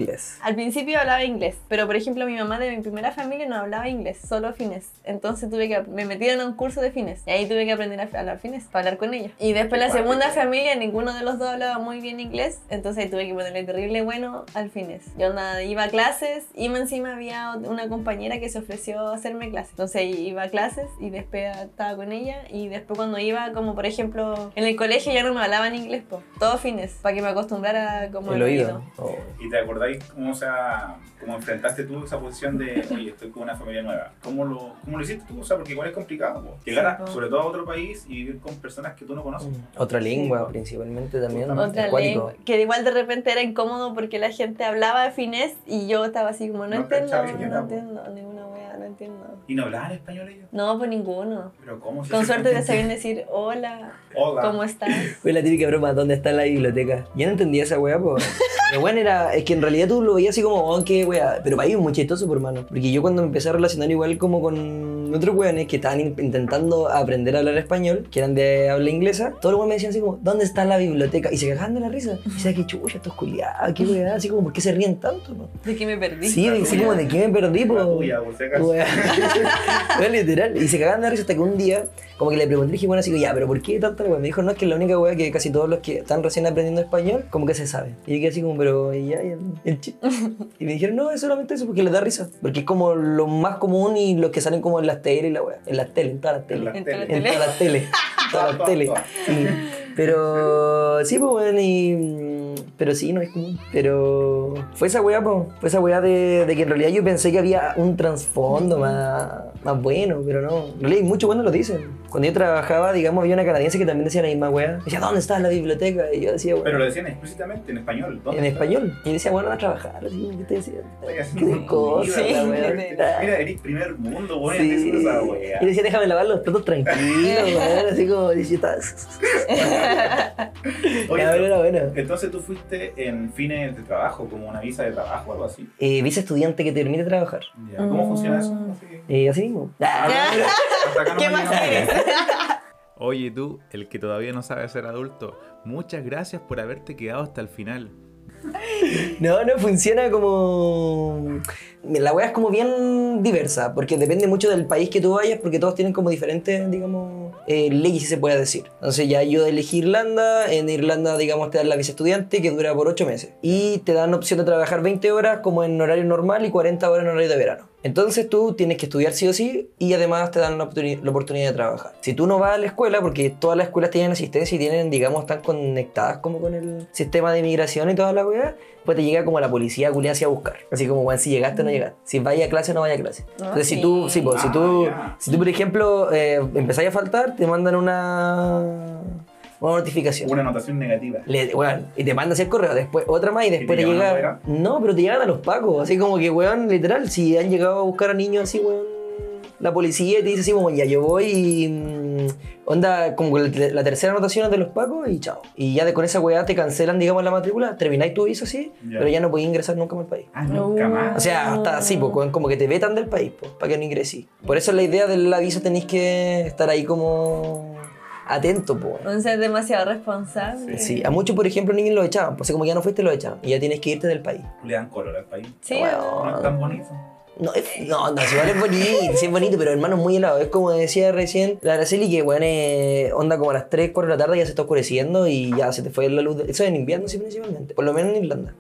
inglés. Al principio hablaba inglés, pero por ejemplo mi mamá de mi primera familia no hablaba inglés, solo finés. Entonces tuve que, me metieron a un curso de finés y ahí tuve que aprender a hablar finés para hablar con ella. Y después la segunda familia, ninguno de los dos hablaba muy bien inglés, entonces ahí tuve que ponerle terrible bueno al finés. Yo nada, iba a clases y más encima había una compañera que se ofreció a hacerme clases. Entonces iba a clases y después estaba con ella y después cuando iba, como por ejemplo en el colegio ya no me hablaban inglés, po, todo finés, para que me acostumbrara como El el oído. oído. Oh. ¿Y te acordáis cómo, o sea, cómo enfrentaste tú esa posición de, oye, estoy con una familia nueva? ¿Cómo lo, cómo lo hiciste tú? O sea, porque igual es complicado, po. Llegar a, Sí, po. sobre todo a otro país y vivir con personas que tú no conoces. Otra lengua, Sí. principalmente también. Otra acuático. lengua, que igual de repente era incómodo porque la gente hablaba de finés y yo estaba así como, no, No entiendo, cachaba no siquiera, po. entiendo, ninguna wea, no entiendo. ¿Y no hablaban español ellos? No, pues ninguno. ¿Pero cómo? Si Con se suerte te entiende? sabían decir, hola, Hola. ¿cómo estás? Fue la típica broma, ¿dónde está la biblioteca? Yo no entendía esa weá, pues. Pero bueno, era, es que en realidad tú lo veías así como, oh, qué weá. Pero para mí es muy chistoso, por hermano. Porque yo cuando me empecé a relacionar igual como con otros weones que estaban in- intentando aprender a hablar español, que eran de habla inglesa, todos los weones me decían así como, ¿dónde está la biblioteca? Y se cagaban de la risa. Y decía, qué chucha, estos culiados, qué weá. Así como, ¿por qué se ríen tanto, no? ¿De qué me perdí? Sí, La así tuya. como, ¿de qué me perdí, po? La tuya, por si acaso. Weá. Weá, literal. Y se cagaban de la risa hasta que un día, como que le pregunté, dije, bueno, así que ya, pero ¿por qué tanta weá? Me dijo, no, es que la única weá que casi todos los que están recién aprendiendo español, como que se saben. Y yo quedé así como, pero ¿y ya, y el, el chiste? Y me dijeron, no, es solamente eso, porque les da risa. Porque es como lo más común y los que salen como en las teles y la weá. En las teles, en todas las En teles. las En todas teles. las En todas las teles. Todas las Todas, teles. todas. Sí. Pero sí, pues bueno, y. Pero sí, no es común. Pero fue esa weá, pues. Fue esa weá de, de que en realidad yo pensé que había un trasfondo más, más bueno, pero no. En realidad muchos buenos lo dicen. Cuando yo trabajaba, digamos, había una canadiense que también decía la misma weá. Decía, ¿dónde está la biblioteca? Y yo decía, Pero bueno, lo decían explícitamente en español. ¿Dónde en está? español. Y yo decía, bueno, a trabajar. Así, ¿qué te decía? Estoy Qué haciendo de cosa, comida, Sí, weón. literal. Mira, eres primer mundo, weón. Sí. Sí. Esa weá. Y decía, déjame lavar los platos tranquilo, weón. Así como, decía, Oye, la verdad era buena. entonces tú fuiste en fines de trabajo, como una visa de trabajo o algo así. Eh, visa estudiante que te permite trabajar. Ya, ¿cómo Mm. funciona eso? Así- Eh, así mismo. Ah, Hasta acá no ¿Qué me más llegamos. quieres? Oye tú, el que todavía no sabe ser adulto, muchas gracias por haberte quedado hasta el final. no, no, funciona como... La weá es como bien diversa, porque depende mucho del país que tú vayas, porque todos tienen como diferentes, digamos, eh, leyes, si se puede decir. Entonces ya yo elegí Irlanda, en Irlanda, digamos, te dan la visa estudiante que dura por ocho meses. Y te dan opción de trabajar veinte horas como en horario normal y cuarenta horas en horario de verano. Entonces tú tienes que estudiar sí o sí y además te dan la, oportuni- la oportunidad de trabajar. Si tú no vas a la escuela, porque todas las escuelas tienen asistencia y tienen, digamos, están conectadas como con el sistema de inmigración y toda la weá, pues te llega como la policía culiada así a buscar. Así como, bueno, si llegaste o no llegaste. Si vaya a clase o no vaya a clase. Ah, Entonces si sí. tú, sí, pues, si tú, Ah, ya. si tú por ejemplo, eh, empezáis a faltar, te mandan una, una notificación. Una anotación negativa. Le- weón, y te mandas el correo, después otra más y después te te, llevan llega. afuera? No, pero te llegan a los pacos, así como que, weón, literal, si han llegado a buscar a niños así, weón, la policía te dice así como, ya yo voy y. mm, onda, como que la, la tercera anotación es de los pacos y chao. Y ya de, con esa weá te cancelan, digamos, la matrícula, termináis tu visa así, Ya. pero ya no podéis ingresar nunca más al país. Ah, nunca No. más. O sea, hasta así, pues, como que te vetan del país, pues, para que no ingresís. Por eso la idea de la visa tenéis que estar ahí como atento, pues. Entonces es demasiado responsable. Sí, a muchos, por ejemplo, niños los echaban, pues como ya no fuiste, los echaban. Y ya tienes que irte del país. Le dan color al país. Sí, Bueno. No es tan bonito. No, es- no, no, si igual es bonito, sí es bonito, pero hermano es muy helado. Es como decía recién la Araceli, que bueno, eh, onda como a las tres, cuatro de la tarde ya se está oscureciendo y ya se te fue la luz. de- Eso es en invierno, sí, principalmente. Por lo menos en Irlanda.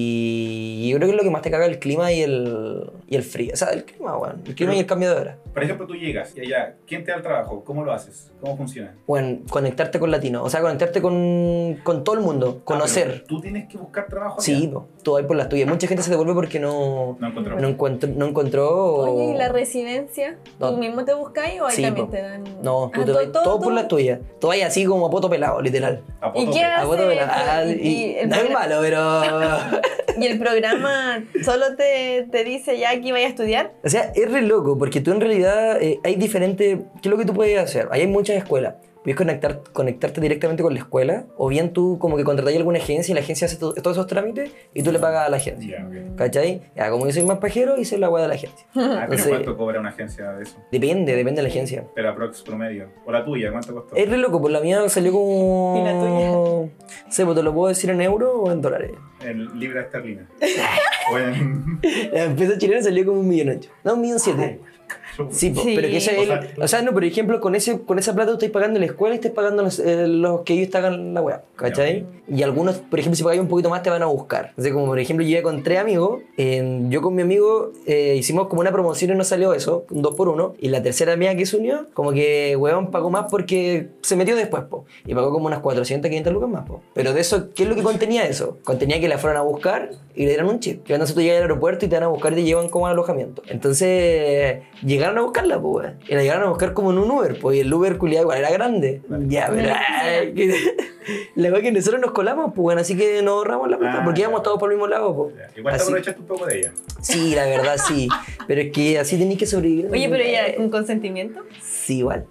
Y yo creo que es lo que más te caga el clima y el, y el frío. O sea, el clima, bueno, el clima y el cambio de hora. Por ejemplo, tú llegas y allá, ¿quién te da el trabajo? ¿Cómo lo haces? ¿Cómo funciona? Bueno, conectarte con latinos, o sea, conectarte con, con todo el mundo, Ah, conocer. pero ¿Tú tienes que buscar trabajo allá? Sí, po, tú vas por las tuyas. Mucha gente se devuelve porque no, No encontró. no, encuentro, no encontró. o- Oye, ¿y la residencia? No. ¿Tú mismo te buscáis o ahí Sí, también po. te dan...? No, tú Ah, te vas todo, por todo? las tuyas. Tú vas así como a poto pelado, literal. A ¿Y poto qué pe- A poto hace? pelado. Ah, Y- y- y el no es programa- malo, pero. ¿Y el programa solo te, te dice ya aquí vaya a estudiar? O sea, es re loco, porque tú en realidad eh, hay diferentes. ¿Qué es lo que tú puedes hacer? Ahí hay muchas escuelas. Puedes conectar, conectarte directamente con la escuela, o bien tú como que contratas alguna agencia y la agencia hace to- todos esos trámites y tú le pagas a la agencia. Ya, ok. ¿Cachai? Ya, como yo soy más pajero, hice la weá de la agencia. Ah, pero Entonces- ¿cuánto cobra una agencia de eso? Depende, depende de la agencia. Pero aprox promedio. O la tuya, ¿cuánto costó? Es re loco, pues la mía salió como. ¿Y la tuya? Sí, pues te lo puedo decir en euros o en dólares. En libra esterlina. Bueno, La empresa chilena salió como un millón ocho. No, un millón siete. Sí, po, Sí. pero que ese es O el, sea, o sea, no, por ejemplo, con ese con esa plata tú estás pagando la escuela y estás pagando los, eh, los que ellos te hagan la weá, ¿cachai? Y algunos, por ejemplo, si pagáis un poquito más te van a buscar. Entonces, como por ejemplo, yo iba con tres amigos, eh, yo con mi amigo eh, hicimos como una promoción y nos salió eso, un dos por uno, y la tercera mía que se unió, como que weón pagó más porque se metió después, po, y pagó como unas cuatrocientas, quinientas lucas más, po. Pero de eso, ¿qué es lo que contenía eso? Contenía que la fueran a buscar y le dieran un chip. Que entonces tú llegas al aeropuerto y te van a buscar y te llevan como al alojamiento. Entonces, llegaron a buscarla, pues, weón. Y la llegaron a buscar como en un Uber, pues, y el Uber culiado igual era grande. Ya, pero. ay, que- La verdad que nosotros nos colamos, pues, bueno, así que nos ahorramos la plata, Ah, porque íbamos ya. todos por el mismo lado, pues. igual te Así- aprovechaste un poco de ella. Sí, la verdad, sí. Pero es que así tenéis que sobrevivir. Oye, pero ya, ¿un consentimiento? Sí, igual.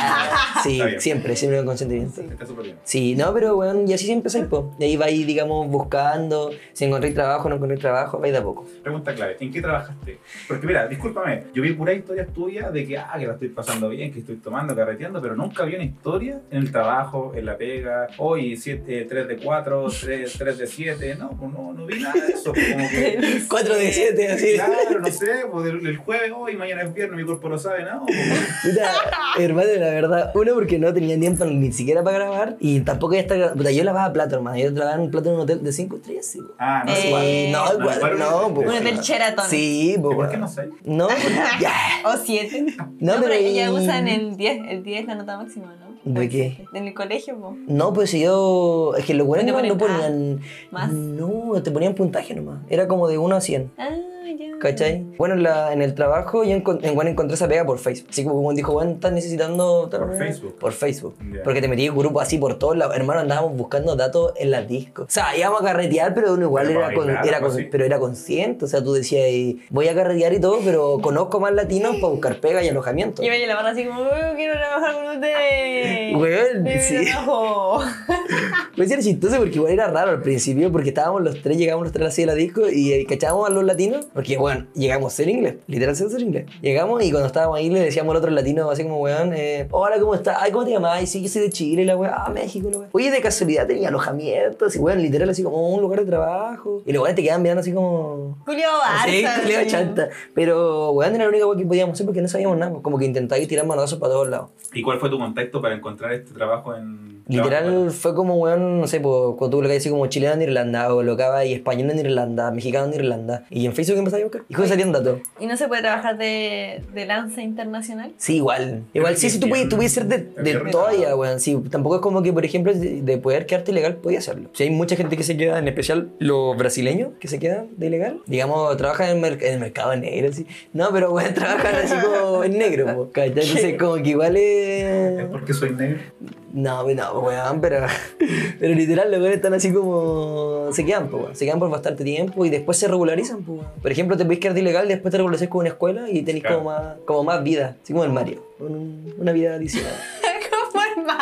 Ah, sí, Está bien. siempre, siempre con consentimiento. Está súper bien. Sí, no, pero bueno, y así siempre soy, po. De ahí vais, digamos, buscando, si encontréis trabajo, no encontréis trabajo, vais de a poco. Pregunta clave, ¿en qué trabajaste? Porque mira, discúlpame, yo vi puras historias tuyas de que, ah, que la estoy pasando bien, que estoy tomando, carreteando, pero nunca vi una historia en el trabajo, en la pega, hoy tres de cuatro, tres de siete, no, pues no, no vi nada de eso, pues como que... cuatro de siete, así. Claro, no sé, pues el, el jueves, hoy, mañana es viernes, mi cuerpo lo sabe, no, pues, Puta, hermano, la verdad, uno porque no tenía tiempo ni siquiera para grabar y tampoco ya está grabando. Puta, yo lavaba plato, hermano. Yo trabajaba en un plato en un hotel de cinco estrellas, sí, po. Ah, no Eh, sé. igual. No, no, igual, igual no, un- po. Un hotel Sheraton. Sí, po. ¿Y por qué no sé? No, ya. O siete. No, No, pero pero- ellas usan el diez. El diez es la nota máxima, ¿no? ¿De qué? En el colegio, po. No, pues si yo. Es que los buenos ¿No no, te no ponen ponían. más? No, te ponían puntaje nomás. Era como de uno a cien. Ah, ya. ¿Cachai? Bueno, en, la, en el trabajo yo encon- en, bueno, encontré esa pega por Facebook. Así como dijo, bueno, estás necesitando... tal Por vez? Facebook. Por Facebook. Ya. Porque te metí en grupos así por todos lados. Hermano, andábamos buscando datos en las discos. O sea, íbamos a carretear, pero uno igual Pero era, para con- bailar, era algo con- así. pero era consciente. O sea, tú decías, y, voy a carretear y todo, pero conozco más latinos para buscar pega y alojamiento. Y vaya la barra así como, "Oh, quiero trabajar con ustedes. Weón, Mi sí. trabajo". Pues era chistoso porque igual era raro al principio, porque estábamos los tres, llegamos los tres así de la disco y eh, cachábamos a los latinos, porque bueno, llegamos a ser inglés, literal ser ser inglés. Llegamos y cuando estábamos ahí le decíamos al otro latino así como, weón, eh, hola, ¿cómo estás? Ay, ¿cómo te llamas? Ay, sí, yo soy de Chile, y la weón, ah, México, la weón. Oye, de casualidad tenía alojamiento, así, weón, literal así como un lugar de trabajo. Y los weones te quedan mirando así como... Julio Sí, Barça. Leo así. chanta. Pero, weón, era la única weón que podíamos hacer porque no sabíamos nada, como que intentáis tirar manazos para todos lados. ¿Y cuál fue tu contacto para encontrar este trabajo en... Literal trabajo? fue como, weón, no sé, pues, cuando tú colocabas así como chileno en Irlanda, o colocaba y español en Irlanda, mexicano en Irlanda, y en Facebook empezaba a buscar. Y justo salían datos. ¿Y no se puede trabajar de, de lanza internacional? Sí, igual. Igual sí, sí, tú puedes, tú puedes ser de, de Bien. toalla, weón. Sí, tampoco es como que, por ejemplo, de, de poder quedarte ilegal, podía hacerlo. Si hay mucha gente que se queda, en especial los brasileños, que se quedan de ilegal, digamos, trabajan en el, mer- en el mercado negro, así. No, pero, weón, trabajan así como en negro, po, ¿cachai? Entonces, como que igual ¿Es es... porque soy negro? No, pues no, weón, pero, pero literal los weones están así como... Se quedan, pues, weón. Se quedan por bastante tiempo y después se regularizan, pues, weón. Por ejemplo, te puedes quedar de ilegal, después te regularizas con una escuela y tenés Claro. como, más, como más vida, así como el Mario. Un- una vida adicional. ¿Cómo es mal?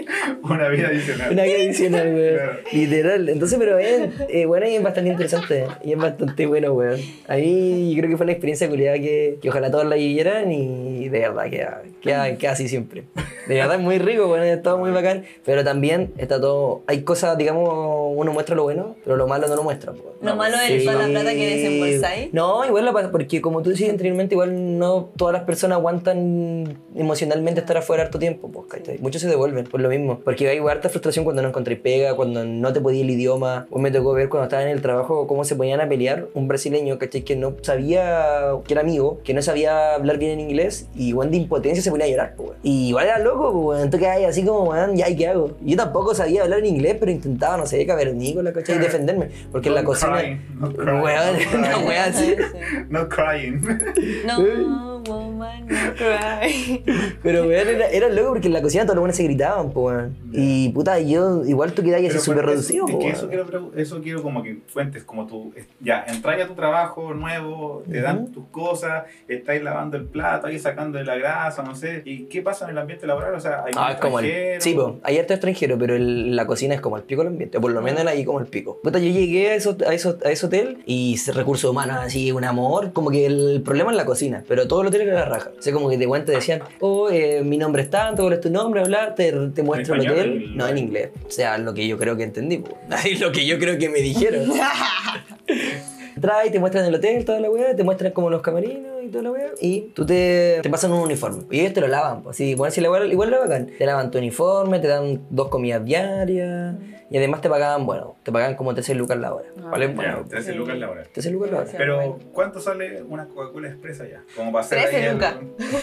Una vida adicional. Una vida adicional, weón. Claro. Literal. Entonces, pero es, eh, bueno, y es bastante interesante. Y es bastante bueno, weón. A mí yo creo que fue una experiencia culiada que, que ojalá todos la vivieran y de verdad queda, queda, queda así siempre. De verdad es muy rico, weón. Es todo muy bacán. Pero también está todo... Hay cosas, digamos, uno muestra lo bueno, pero lo malo no lo muestra, weón. Lo malo es Sí. toda la plata que desembolsáis. No, igual la pasa, porque como tú decías anteriormente, igual no todas las personas aguantan emocionalmente estar afuera harto tiempo, pues, ¿cachai? Muchos se devuelven por lo mismo, porque hay harta frustración cuando no encontré pega, cuando no te podía el idioma. O me tocó ver cuando estaba en el trabajo cómo se ponían a pelear un brasileño, ¿cachai? Que no sabía, que era amigo, que no sabía hablar bien en inglés y igual de impotencia se ponía a llorar, pues, weón. Y igual era loco, pues, weón. Tú quedas ahí así como, weón, ya, ¿y qué hago? Yo tampoco sabía hablar en inglés, pero intentaba, no sé, cavernícola, ¿cachai? Y defenderme, porque en la Not cocina... crying, not crying, Weón, not crying. una wea así. Not crying. No, woman, no cry. Pero weón, era, era loco porque en la cocina todos los buenos se gritaban, po, weón. Y puta, yo igual tú quedas así Pero súper porque reducido, es po, que weón. eso quiero, pregu- eso quiero como que fuentes, como tú, es- ya, entras a tu trabajo nuevo, te dan Ujú. tus cosas, estáis lavando el plato, ahí sacando la grasa, no sé, ¿y qué pasa en el ambiente laboral? O sea, hay Ah, es como el. extranjeros. Sí, po, hay harto extranjero, pero el- la cocina es como el pico del ambiente, o por lo menos ahí como el pico. Puta, yo llegué a, eso, a, eso, a ese hotel y ese recursos humanos así, un amor, como que el problema es la cocina, pero todo el hotel era la raja. O sea, como que te cuentan, decían, oh, eh, mi nombre es tanto, cuál es tu nombre, hablar, te, te muestro el español? hotel. En- No, en inglés. O sea, lo que yo creo que entendí, po. Lo que yo creo que me dijeron. entras y te muestran el hotel, toda la weá, te muestran como los camerinos y toda la weá, y tú te, te pasan un uniforme. Y ellos te lo lavan, pues así, bueno, si la weá igual lo bacán. Te lavan tu uniforme, te dan dos comidas diarias, y además te pagaban, bueno, te pagaban como trece lucas la hora. Ah, ¿Vale? Ya, Bueno, trece sí. lucas la hora. trece lucas la hora. Sí. Pero, bueno. ¿cuánto sale una Coca-Cola Express allá? Como para hacer trece ahí el- lucas.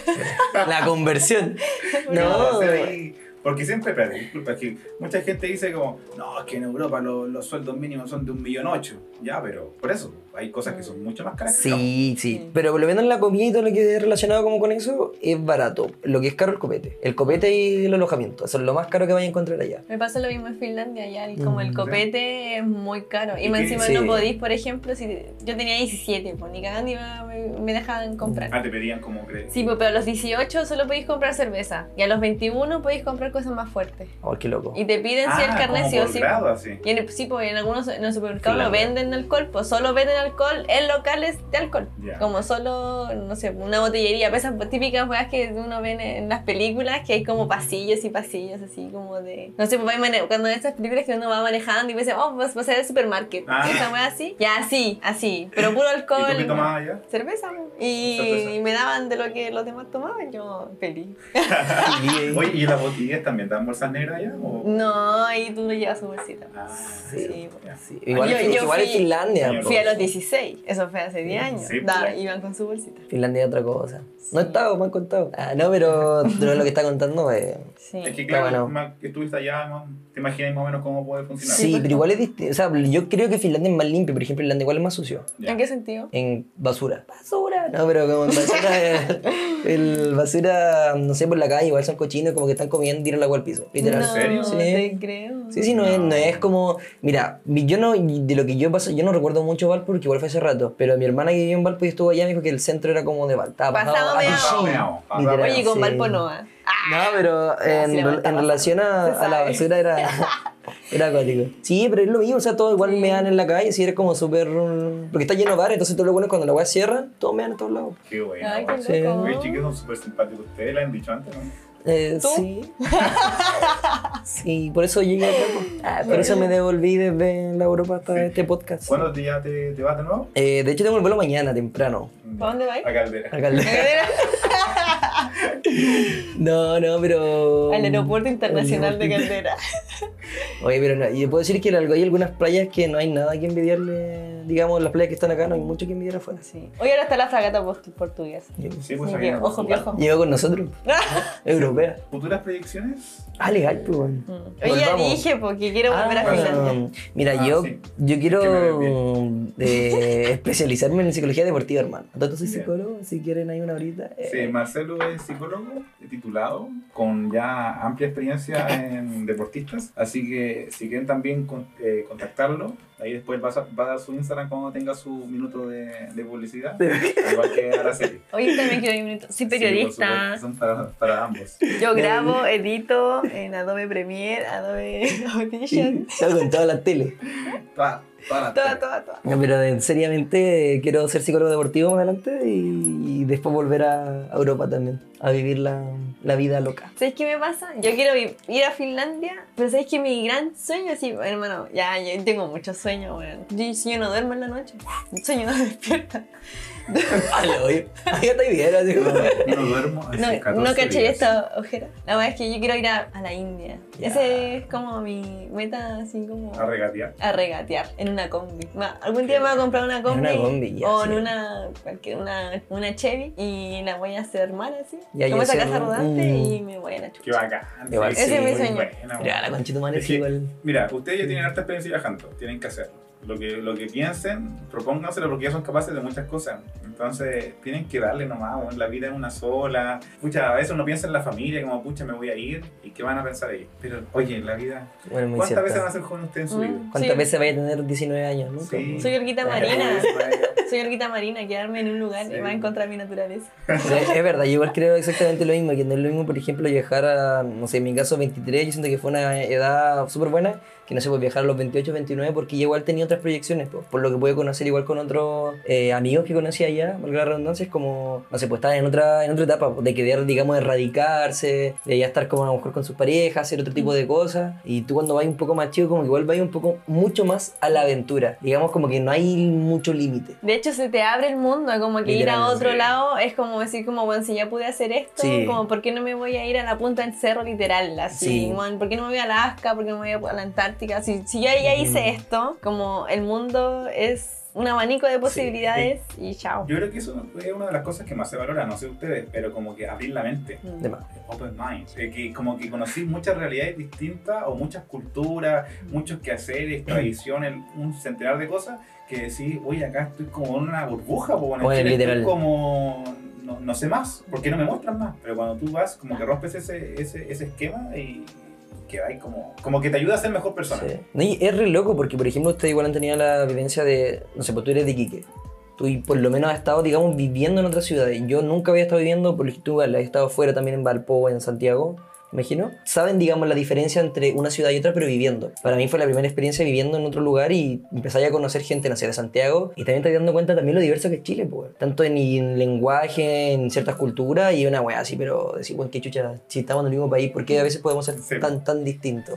La conversión. Como para No, hacer ahí- Porque siempre, espérate, disculpa, es que mucha gente dice como, no, es que en Europa los, los sueldos mínimos son de un millón ocho. Ya, pero por eso, hay cosas que son mucho más caras que acá. sí, sí, Sí. pero por lo menos la comida y todo lo que es relacionado como con eso es barato. Lo que es caro es el copete. El copete y el alojamiento, eso es lo más caro que vayas a encontrar allá. Me pasa lo mismo en Finlandia, ya el- como el Mm. copete es muy caro. Y ¿Y más qué- encima sí. no podís, por ejemplo, si yo tenía diecisiete, pues ni cagando iba- me, me dejaban comprar. Ah, te pedían como crees. Sí, pues, pero a los dieciocho solo podéis comprar cerveza. Y a los veintiuno podéis comprar cosas más fuertes. Oh, qué loco. Y te piden ah, si el carnet como sí o por sí. grado, así. Y en, sí, pues en algunos en los supermercados no Finlandia. venden alcohol, pues solo venden alcohol en locales de alcohol. Ya. Como solo, no sé, una botillería. Pues esas típicas weas que uno ve en, en las películas, que hay como pasillos y pasillos así como de... No sé, pues vais mane- cuando en esas películas que uno va manejando y dice, oh, pues vas a ir al supermarket. Ah. Esa wea así. Ya, así, así. Pero puro alcohol. ¿Y tú qué tomabas allá? Cerveza, pues. y, Cerveza. y me daban de lo que los demás tomaban, yo feliz. Oye, ¿y las botellas también dan bolsas negras allá? O... No, ahí tú no llevas su bolsita. Ah, Sí, ya. Sí, igual, Yo- yo igual es fui- Finlandia. Yo po. Fui a los dieciséis, eso fue hace diez años. Sí, Da, pues. iban con su bolsita. Finlandia es otra cosa. No he estado, me han contado. Ah, no, pero, pero lo que está contando es... Sí. Es que Está claro, bueno. más que estuviste allá, ¿no? Te imaginas más o menos cómo puede funcionar. Sí, pues, pero igual es distinto. O sea, yo creo que Finlandia es más limpio. Por ejemplo, Finlandia igual es más sucio. Ya. ¿En qué sentido? En basura. Basura. No, pero como en basura, el, el basura, no sé, por la calle, igual son cochinos, como que están comiendo y tiran el agua al piso. Literal. No, serio? Sí. te creo. Sí, sí, no, Es, No. no es como... Mira, yo no, de lo que yo paso, yo no recuerdo mucho Valpo porque igual fue hace rato, pero mi hermana que vivió en Valpo y estuvo allá me dijo que el centro era como de Valpo. Estaba Pasaba pasado a meao. pichín, Meao, pasaba literal, Oye, con sí. Valpo no. ¿ah? No, pero en, sí, la en Valpo pasa. relación a, Se a la sabe. basura era, era acuático. Sí, pero es lo mismo, o sea, todos igual Sí. mean en la calle, sí, eres como súper... Porque está lleno de bares, entonces todo lo bueno es cuando la weá cierra, todos mean en todos lados. Qué bueno. Ay, güey. qué Sí. loco. Oye, chicos, son súper simpáticos. Ustedes lo han dicho antes, ¿no? Eh, ¿Tú? Sí. Sí, por eso llegué acá. po. Ah, por eso me devolví desde la Europa hasta Sí. este podcast. ¿Cuándo ya te, te vas de nuevo? Eh, de hecho, tengo el vuelo mañana, temprano. ¿Para dónde vais? A Caldera. A Caldera. No, no, pero... Al aeropuerto internacional de Caldera. Oye, pero no, yo puedo decir que algo- hay algunas playas que no hay nada que envidiarle. Digamos, las playas que están acá no hay mucho que envidiar afuera. Sí. Hoy ahora está la fragata post- portuguesa. Sí, pues Así había que, ojo, piojo. Llegó con nosotros, europea. ¿Futuras proyecciones? Ah, legal, pues, bueno. Oye, ya Volvamos. dije porque quiero volver a Ah, Finlandia. mira, Ah, yo, sí. yo Que quiero me eh, especializarme en psicología deportiva, hermano. Entonces soy Bien. psicólogo, si quieren hay una horita. eh, Sí, Marcelo es psicólogo titulado con ya amplia experiencia en deportistas, así que si quieren también con- eh, contactarlo, ahí después va a, va a dar su Instagram cuando tenga su minuto de, de publicidad, igual que Araceli. Oye, también quiero un minuto. Soy Sí, por periodista. supuesto, son para, para ambos. Yo grabo, edito en Adobe Premiere, Adobe Audition. Salgo en todas las tele. Toda, toda la Toda, toda, toda. No, pero eh, seriamente eh, quiero ser psicólogo deportivo más adelante y, y después volver a, a Europa también, a vivir la, la vida loca. ¿Sabes qué me pasa? Yo quiero ir ir a Finlandia, pero ¿sabes que mi gran sueño, así, hermano, ya, yo tengo muchos sueños, weón. Yo, si yo no duermo en la noche, sueño no despierta. Vale, oye, ya estoy bien, así como... No duermo hace No, catorce no caché días. esta ojera. La verdad es que yo quiero ir a, a la India. Ya. Ese es como mi meta, así como... A regatear. A regatear en una combi. Ma- Algún día me voy a comprar una combi, una combi, ya, o sí. en una, cualquier, una, una Chevy y la voy a hacer mal así. Ya, como ya esa sé, casa ¿no? rodante Mm. y me voy a la Qué chucha. bacán. Igual, sí, Ese es mi muy sueño. buena, Mira, la conchita madre Es es que- igual... Mira, ustedes ya tienen harta experiencia viajando, tienen que hacerlo. Lo que, lo que piensen, propónganselo porque ya son capaces de muchas cosas. Entonces, tienen que darle nomás, weón, la vida es una sola. Pucha, a veces uno piensa en la familia, como, pucha, me voy a ir, ¿y qué van a pensar ellos? Pero, oye, la vida, Bueno, muy ¿cuántas cierto. veces van a ser jóvenes ustedes en su Mm. vida? ¿Cuántas Sí. veces vaya a tener diecinueve años? Nunca. Sí. Soy Olguita Bueno, Marina. bueno. Soy Olguita Marina, quedarme en un lugar Sí. y va a encontrar mi naturaleza. Sí, es verdad, yo igual creo exactamente lo mismo, que no es lo mismo, por ejemplo, viajar a, no sé, en mi caso veintitrés, yo siento que fue una edad súper buena, que no sé, pues viajar a los veintiocho, veintinueve, porque yo igual tenía otra otras proyecciones, pues, por lo que pude conocer igual con otros eh, amigos que conocí allá, por la redundancia, es como, no sé, pues estaban en otra, en otra etapa, pues, de querer, digamos, erradicarse, de ya estar como a lo mejor con sus parejas, hacer otro tipo de cosas, y tú cuando vas un poco más chico, como que igual vas un poco, mucho más a la aventura, digamos como que no hay mucho límite. De hecho, se te abre el mundo, como que Literal, ir a otro sí. lado es como decir, como, bueno, si ya pude hacer esto, Sí. como, ¿por qué no me voy a ir a la punta del cerro literal? Así, Sí. bueno, ¿por qué no me voy a Alaska? ¿Por qué no me voy a la Antártica? Si, si yo ya hice esto, como el mundo es un abanico de posibilidades y chao. Yo creo que eso es una de las cosas que más se valora, no sé ustedes, pero como que abrir la mente. De más. Open mind, eh, que como que conocí muchas realidades distintas o muchas culturas, muchos quehaceres, tradiciones, un centenar de cosas que decís, oye, acá estoy como en una burbuja, po, en Bueno, Chile literal. estoy como no, no sé más, ¿por qué no me muestran más? Pero cuando tú vas, como que rompes ese, ese, ese esquema y que hay como, como que te ayuda a ser mejor persona. Sí. No, y es re loco porque, por ejemplo, ustedes igual han tenido la vivencia de, no sé, pues tú eres de Iquique. Tú por lo menos has estado, digamos, viviendo en otra ciudad. Yo nunca había estado viviendo, porque tú has estado fuera también en Valpo o en Santiago, imagino. Saben, digamos, la diferencia entre una ciudad y otra, pero viviendo. Para mí fue la primera experiencia viviendo en otro lugar y empecé a conocer gente, no sé, de Santiago. Y también te vas dando cuenta también lo diverso que es Chile, pues. Tanto en, en lenguaje, en ciertas culturas y una wea así, pero decir, bueno, qué chucha, si estamos en el mismo país, ¿por qué a veces podemos ser Sí. tan, tan distintos?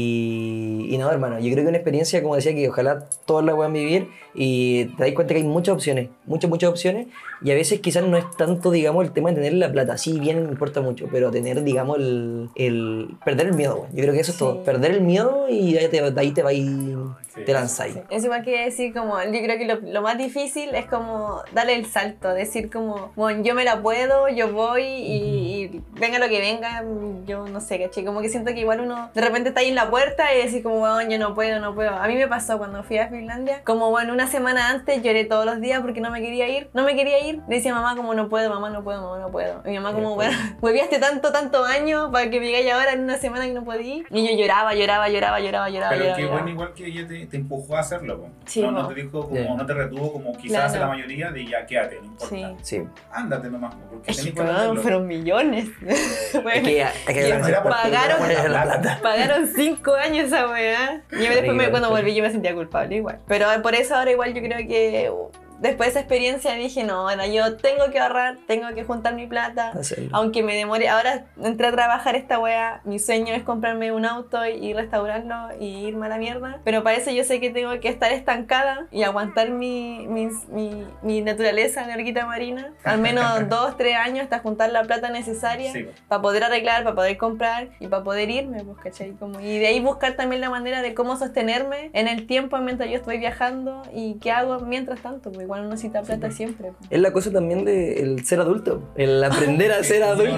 Y, y no, hermano, yo creo que una experiencia, como decía, que ojalá todos la puedan vivir y te das cuenta que hay muchas opciones, muchas, muchas opciones. Y a veces quizás no es tanto, digamos, el tema de tener la plata. Sí, bien importa mucho, pero tener, digamos, el, el perder el miedo, güey. Yo creo que eso es Sí. todo. Perder el miedo y de ahí te, de ahí te va y Sí. te lanzáis. Sí. Es igual que decir como, yo creo que lo, lo más difícil es como darle el salto, decir como, bueno, yo me la puedo, yo voy y, y venga lo que venga, yo no sé, caché, como que siento que igual uno de repente está ahí en la puerta y decir como, bueno, yo no puedo, no puedo. A mí me pasó cuando fui a Finlandia, como bueno, una semana antes lloré todos los días porque no me quería ir, no me quería ir, le decía a mamá como no puedo, mamá no puedo, mamá no puedo. Y mi mamá como, bueno, hueviaste tanto, tanto años para que me digáis ahora en una semana que no podía ir. Y yo lloraba, lloraba, lloraba, lloraba, lloraba. Pero lloraba, qué lloraba. bueno, igual que ella te, te empujó a hacerlo, po. Sí, no, no po. te dijo como, Yeah. no te retuvo como quizás Claro. hace la mayoría de ya quédate, no importa. Sí. Sí. Ándate nomás, po, porque Es tenés que que pagaron, hacerlo. fueron millones. Es que ya, es que Ya no era por Pagaron- por la la plata. plata. Pagaron cinco años esa weá. Y yo después me- cuando volví yo me sentía culpable igual. Pero por eso ahora igual yo creo que uh, después de esa experiencia dije, no, ahora yo tengo que ahorrar, tengo que juntar mi plata. Hacerlo. Aunque me demore, ahora entré a trabajar esta wea, mi sueño es comprarme un auto y, y restaurarlo y irme a la mierda. Pero para eso yo sé que tengo que estar estancada y aguantar mi, mis- mi, mi naturaleza en la horquita marina. Al menos dos, tres años hasta juntar la plata necesaria Sí, po. para poder arreglar, para poder comprar y para poder irme, pues, ¿cachai? Como, y de ahí buscar también la manera de cómo sostenerme en el tiempo mientras yo estoy viajando y qué hago mientras tanto, pues igual uno necesita plata pues. siempre. Pues. Es la cosa también de el ser adulto, el aprender a ser adulto.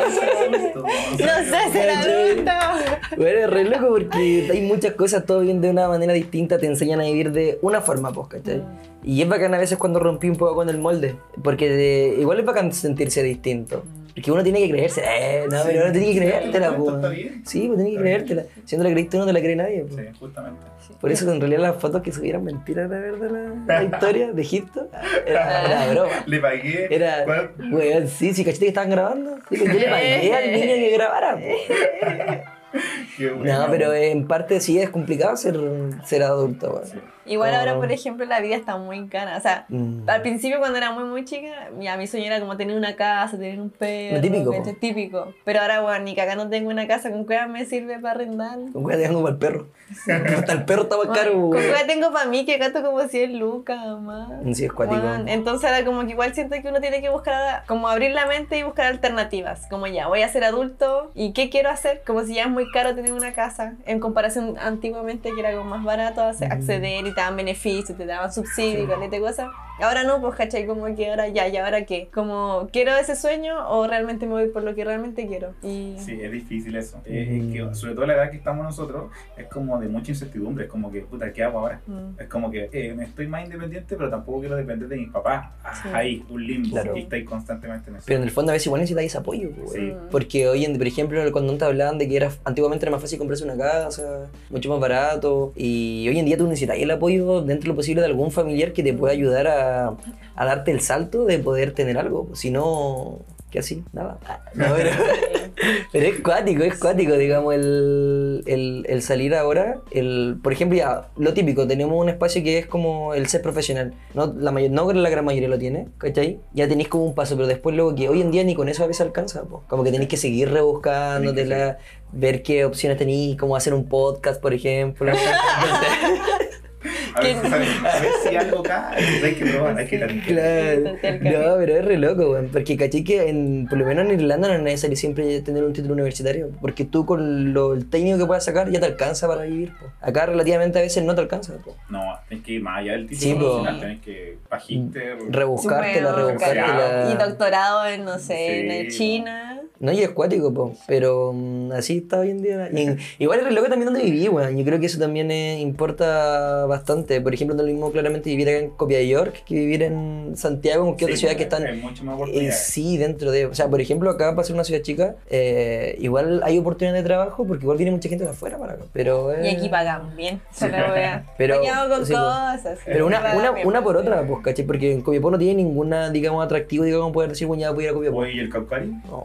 No sé ser adulto. Bueno, es re loco porque hay muchas cosas, todo bien de una manera distinta, te enseñan a vivir de una forma, pues, ¿cachai? Y es bacán a veces cuando rompí un poco con el molde, porque de- igual es bacán sentirse distinto. Porque uno tiene que creerse, eh, no, Sí, pero uno tiene que sí, creértela, esto pues. está bien. Sí, pues tiene que Está bien. creértela. Si no la creíste, no te la cree nadie, pues. Sí, justamente. Por eso en realidad las fotos que subieron mentiras, la verdad, la, la historia de Egipto, era, era broma. Le pagué. Era, ¿cuál? weón, sí, sí, cachete que estaban grabando. Sí, pues yo le pagué al niño que grabara, pues. Qué bueno. No, pero en parte sí es complicado ser, ser adulto, weón. Sí. Igual ahora, Oh. por ejemplo, la vida está muy cara. O sea, Mm. al principio cuando era muy, muy chica, ya, mi sueño era como tener una casa, tener un perro. Lo típico, ¿cachai? po. Típico. Pero ahora, bueno, ni cagando tengo una casa, con cueva me sirve para arrendar. Con cueva te como el perro. Hasta el perro estaba caro, Con weón. cueva tengo para mí que gasto como cien lucas, más. Sí, es cuático. Bueno, entonces ahora como que igual siento que uno tiene que buscar, como abrir la mente y buscar alternativas. Como ya, voy a ser adulto y ¿qué quiero hacer? Como si ya es muy caro tener una casa en comparación antiguamente que era como más barato hace- acceder y te daban beneficios, te daban subsidios y caleta de cosas. Ahora no, pues cachai, como que ahora ya, ¿y ahora qué? Como, ¿quiero ese sueño o realmente me voy por lo que realmente quiero? Y... Sí, es difícil eso. Es, es que, sobre todo la edad que estamos nosotros, es como de mucha incertidumbre. Es como que, puta, ¿qué hago ahora? Mm. Es como que eh, me estoy más independiente, pero tampoco quiero depender de mis papás. Ah, Sí. Ahí, un limbo. Claro. Y estáis constantemente en eso. Pero en el fondo a veces igual necesitáis ese apoyo, weón. Sí. Mm. Porque hoy en por ejemplo, cuando antes hablaban de que era antiguamente era más fácil comprarse una casa, mucho más barato, y hoy en día tú necesitas el apoyo dentro de lo posible de algún familiar que te pueda ayudar a, a darte el salto de poder tener algo. Si no, ¿qué así? Nada. Ah, no, pero, Pero es cuático, es cuático, digamos, el, el, el salir ahora. El, por ejemplo, ya, lo típico, tenemos un espacio que es como el ser profesional. No la, mayor, no la gran mayoría lo tiene, ¿cachai? Ya tenéis como un paso, pero después luego que hoy en día ni con eso a veces alcanza, po. Como que tenéis que seguir rebuscándotela, ver qué opciones tenéis, como hacer un podcast, por ejemplo. A ver, si sale- a ver si algo cae, hay que probar, hay que tantear. Claro. Tantear el No, pero es re loco, weón. Porque caché que en, por lo menos en Irlanda no es necesario siempre tener un título universitario. Porque tú con lo, el técnico que puedas sacar ya te alcanza para vivir, po. Acá relativamente a veces no te alcanza, po. No, tienes que ir más allá del Sí, título po. profesional, tenés que magíster. Rebuscártela, Bueno, rebuscártela. Y doctorado en, no sé, en Sí, China. No, y es cuático, po. Pero mm, así está hoy en día. Y en- igual es re loco también donde viví, weón. Yo creo que eso también eh, importa bastante. Por ejemplo, no es lo mismo claramente vivir acá en Copia de York que vivir en Santiago, en cualquier otra ciudad que están. Hay mucho más Eh, oportunidades. sí, dentro de. O sea, por ejemplo, acá para ser una ciudad chica, eh, igual hay oportunidades de trabajo porque igual viene mucha gente de afuera para acá. Pero, eh, Y aquí pagan bien. Se lo voy a. Pero- Pañado con sí, pues. cosas. Pero una, Pagan una, bien, una por pues. otra, pues, ¿cachai? Porque en Copiapó no tiene ninguna, digamos, atractivo, digamos, poder decir, bueno, ya voy a ir a Copiapó. Oye, ¿y el Caucari? No,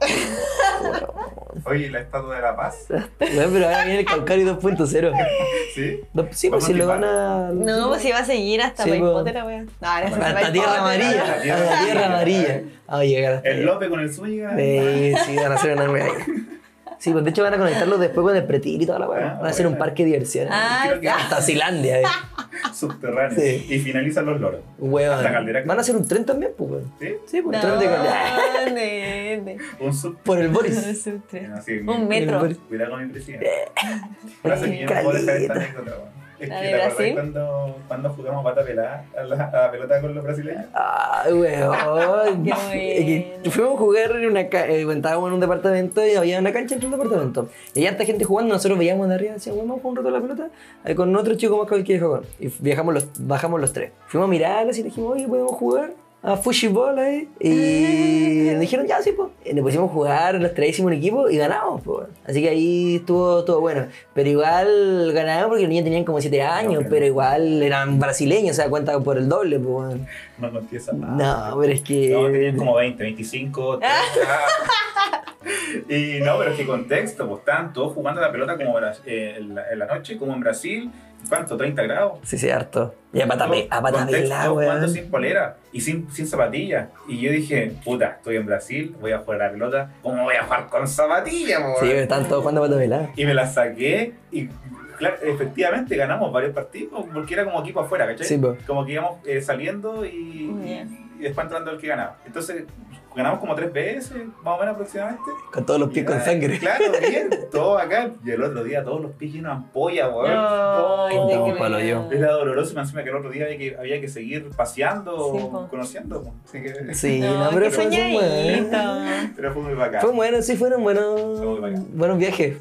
Oye, la Estatua de la Paz. bueno, pero ahora viene el Caucari dos punto cero. ¿Sí? No, sí, pues Vamos si a lo flipar. van a. No, pues si va a seguir hasta Sí, Harry po. Potter, la wea. No, no, Hasta se Hasta Harry Tierra Potter. Amarilla. La Tierra Hasta Tierra Amarilla. Amarilla. Vamos a llegar hasta El ahí. López con el Zúñiga. Sí, sí, van a hacer una wea ahí. Sí, pues de hecho van a conectarlo después con el Pretil y toda la weá. Ah, Van a hacer un bueno. parque de diversiones. Ah, Creo que ya. Hasta Zilandia, eh. Subterráneo. Sí. Y finalizan los loros. Weón. Hasta Caldera. Van a hacer un tren también, pues, weón. ¿Sí? Sí, pues No, tren de Caldera. nene. Un sub. Por el Boris. Su tren. Así, Un metro. Boris. Cuidado con mi presidente. Gracias que yo no Caleta. puedo dejar esta anécdota, weón. Es ¿La que de te acordás Brasil? cuando, cuando jugamos pata pelada a la, a la pelota con los brasileños. Ay, weón. Qué Es que bueno. fuimos a jugar en una ca- eh, bueno, estábamos en un departamento y había una cancha entre un departamento. Y había harta gente jugando, nosotros veíamos de arriba y decíamos, vamos a jugar un rato a la pelota eh, con otro chico más que que jugar. Y viajamos los, bajamos los tres. Fuimos a mirarlos y le dijimos, oye, ¿podemos jugar? A Fushiball ahí. Y nos dijeron, ya, sí, pues. Y nos pusimos a jugar, los tres hicimos un equipo y ganamos, pues. Así que ahí estuvo todo bueno. Pero igual ganamos porque los niños tenían como siete años, pero- pero igual eran brasileños, se da cuenta por el doble, pues. No conté esa parte. No, pero es que. No, tenían como veinte, veinticinco, treinta. Y no, pero es que contexto, pues estaban todos jugando la pelota como Bras- eh, en, la, en la noche, como en Brasil. ¿Cuánto? ¿treinta grados? Sí, sí, harto. Y a pata, pe- a pata Contexto, pelada, jugando weón. sin polera y sin, sin zapatillas. Y yo dije, puta, estoy en Brasil, voy a jugar a la pelota. ¿Cómo voy a jugar con zapatillas, po? Sí, pero estaban todos jugando a pata pelada. Y me la saqué y claro, efectivamente ganamos varios partidos porque era como equipo afuera, ¿cachai? Sí, po. Como que íbamos eh, saliendo y, Ya. y después entrando el que ganaba. Entonces ganamos como tres veces, más o menos aproximadamente. Con todos los pies Y con nada, sangre. Claro, bien, todo acá. Y el otro día todos los pies llenos de ampolla, weón. Ay, Oh, te no, creo. palo yo. era doloroso, y más encima que el otro día había que, había que seguir paseando, Sí, po. conociendo. Po. Así que, Sí, No, no, pero qué fue muy soñadito. bueno. pero fue muy bacán. Fue bueno, sí, fueron Fue muy buenos, bacán. buenos viajes.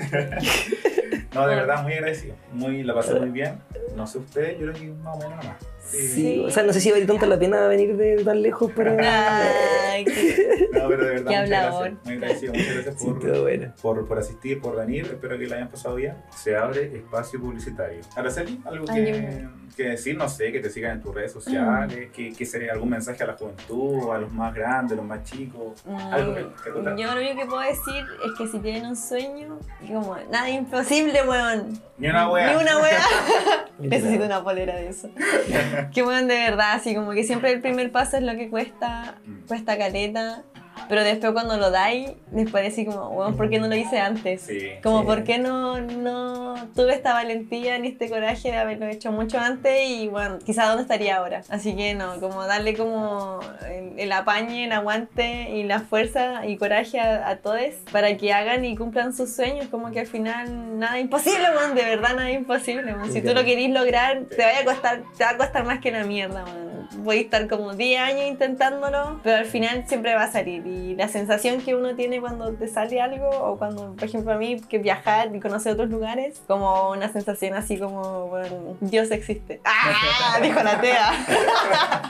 No, de verdad, muy agradecido. Muy, la pasé muy bien. No sé ustedes, yo creo que más o menos nomás. Sí, o sea, no sé si vale tanto la pena venir de tan lejos para. Ay, qué- No, pero de verdad, Qué muchas hablador. gracias. Muy agradecido, muchas gracias Sí, por, todo bueno. por, por asistir, por venir. Espero que la hayan pasado bien. Se abre espacio publicitario. Araceli, algo Ay, que, que decir, no sé, que te sigan en tus redes sociales, que, que sería algún mensaje a la juventud, a los más grandes, a los más chicos. Algo que te Mm, contar. Yo lo único que puedo decir es que si tienen un sueño, como nada es imposible, weón. Ni una wea. Ni una wea. Necesito una polera de eso. Que weón, de verdad, así como que siempre el primer paso es lo que cuesta, Mm. cuesta caleta. Pero después cuando lo dais, después decís como, weón, ¿por qué no lo hice antes? Sí, Como, sí. ¿por qué no, no tuve esta valentía ni este coraje de haberlo hecho mucho antes? Y bueno, quizás dónde estaría ahora. Así que no, como darle como el, el apañe, el aguante y la fuerza y coraje a, a todos para que hagan y cumplan sus sueños. Como que al final nada es imposible, weón, de verdad nada es imposible, weón. Si tú lo querís lograr, te vaya a costar, te va a costar más que la mierda, weón. Voy a estar como diez años intentándolo, pero al final siempre va a salir. Y la sensación que uno tiene cuando te sale algo, o cuando, por ejemplo, a mí, que viajar y conocer otros lugares, como una sensación así como, bueno, Dios existe. ¡Ah! Dijo la Tea.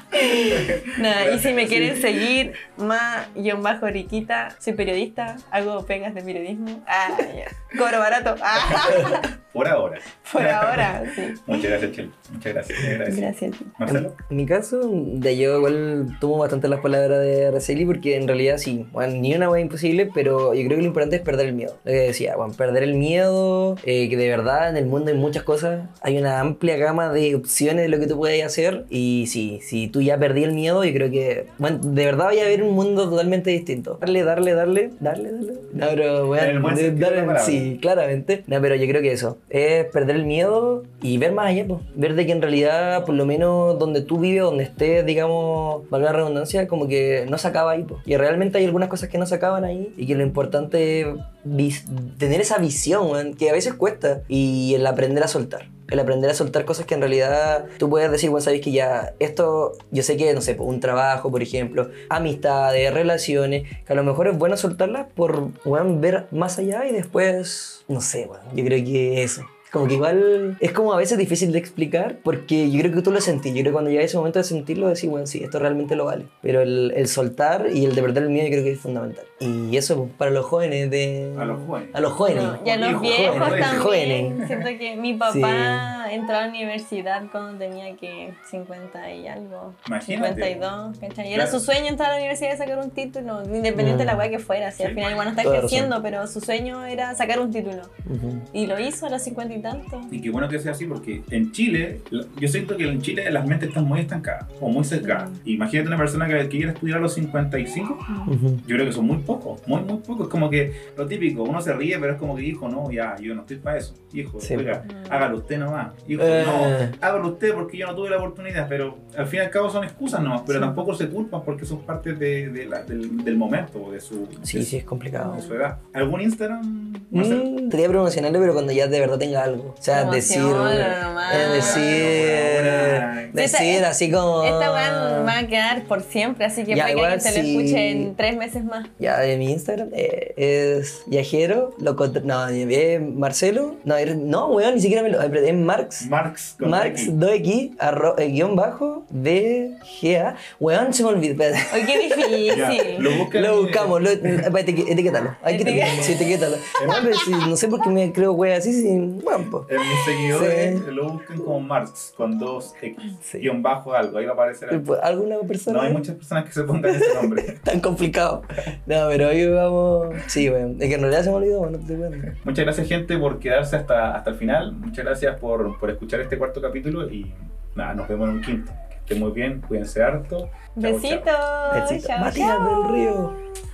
Nada, y si me quieren seguir, más guión bajo riquita, soy periodista, hago pegas de periodismo. Ah, ya. Cobro barato. Ah. Por ahora. Por ahora, sí. Muchas gracias, Chel. Muchas gracias. Gracias. Gracias a ti. Marcelo. En mi caso, de yo igual tomo bastante las palabras de Araceli porque en realidad sí, bueno, ni una wea imposible, pero yo creo que lo importante es perder el miedo. Lo que decía, bueno, perder el miedo, eh, que de verdad en el mundo hay muchas cosas, hay una amplia gama de opciones de lo que tú puedes hacer y sí, si tú ya perdí el miedo, yo creo que, bueno, de verdad vaya a haber un mundo totalmente distinto. Darle, darle, darle, darle, darle. No, pero bueno, En el buen sentido de la palabra. sí, claramente. No, pero yo creo que eso, es perder el miedo y ver más allá, pues. Ver de que en realidad, por lo menos donde tú vives, donde estés, digamos, valga la redundancia, como que no se acaba ahí, pues. Y realmente hay algunas cosas que no se acaban ahí y que lo importante es vis- tener esa visión, man, que a veces cuesta, y el aprender a soltar. El aprender a soltar cosas que en realidad tú puedes decir, bueno, sabes que ya esto, yo sé que, no sé, un trabajo, por ejemplo, amistades, relaciones, que a lo mejor es bueno soltarlas por, bueno, ver más allá y después, no sé, bueno, yo creo que eso. Como que igual es como a veces difícil de explicar porque yo creo que tú lo sentís. Yo creo que cuando llega ese momento de sentirlo, decís, bueno, sí, esto realmente lo vale. Pero el, el soltar y el de perder el miedo yo creo que es fundamental. Y eso pues, para los jóvenes de... A los jóvenes. A los jóvenes. No, y a los Hijos, viejos jóvenes, también. jóvenes. Siento que mi papá entró a la universidad cuando tenía que cincuenta y algo. Imagínate. cincuenta y dos, ¿cachai? Y era Claro. su sueño entrar a la universidad y sacar un título, independiente de la weá que fuera. Si al Sí. final igual no está Toda ejerciendo, pero su sueño era sacar un título. Ujú. Y lo hizo a los cincuenta y tantos. Y qué bueno que sea así porque en Chile, la- yo siento que en Chile las mentes están muy estancadas o muy cercadas. Mm. Imagínate una persona que, que quiere estudiar a los cincuenta y cinco, Ujú. yo creo que son muy pocos, muy, muy pocos. Es como que lo típico, uno se ríe, pero es como que, hijo, no, ya, yo no estoy para eso. Hijo, Sí. oiga, Mm. hágalo usted nomás. Hijo, Eh. no, hágalo usted porque yo no tuve la oportunidad, pero al fin y al cabo son excusas nomás, pero Sí. tampoco se culpan porque son parte de, de la- del, del momento, de su, Sí, de, sí, es complicado. de su edad. ¿Algún Instagram? Marcelo? Mm, sería promocionarlo, pero cuando ya de verdad tenga algo. O sea, decir... Promocionalo nomás. Es decir... Bueno, decir Esta- así como... Esta weá va a quedar por siempre, así que Ya, para que igual alguien te lo sí. escuche en tres meses más. Ya, de mi Instagram eh, es viajero, loco, no, es Marcelo, no, er- no, weón, ni siquiera me lo, es Marx, Marx con Marx X. dos x arro, eh, guión bajo, B, G, A, weón, se me olvidó, espérate. Oye, qué difícil. Ya, lo buscan Lo y- buscamos, lo, espérate, etiqué- etiquétalo, hay que Etiqueta. etiquetarlo, sí, etiquétalo. No, pero sí, no sé por qué me creo weón así, sí, bueno, pues. En mis seguidores Sí. lo buscan como Marx con dos X, Sí. guión bajo algo, ahí va a aparecer algo. Pues, ¿alguna persona? No hay muchas personas que se pongan ese nombre. Tan complicado. No, pero hoy vamos. Sí, weón. Es que en realidad se me olvidó, weón, no te cuento. Muchas gracias, gente, por quedarse hasta, hasta el final. Muchas gracias por, por escuchar este cuarto capítulo y nada, nos vemos en un quinto. Que estén muy bien, cuídense harto. Chao, Besitos. chao. Besito. Chao, Matías chao. del Río.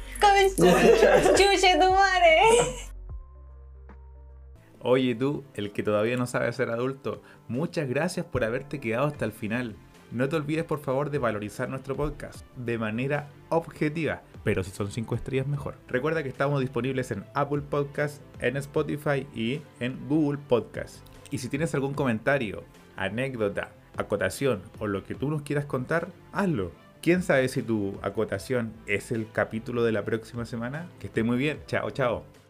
Con chuche tu madre. Oye tú, el que todavía no sabe ser adulto, muchas gracias por haberte quedado hasta el final. No te olvides por favor de valorizar nuestro podcast de manera objetiva, pero si son cinco estrellas mejor. Recuerda que estamos disponibles en Apple Podcasts, en Spotify y en Google Podcasts. Y si tienes algún comentario, anécdota, acotación o lo que tú nos quieras contar, hazlo. ¿Quién sabe si tu acotación es el capítulo de la próxima semana? Que esté muy bien. Chao, chao.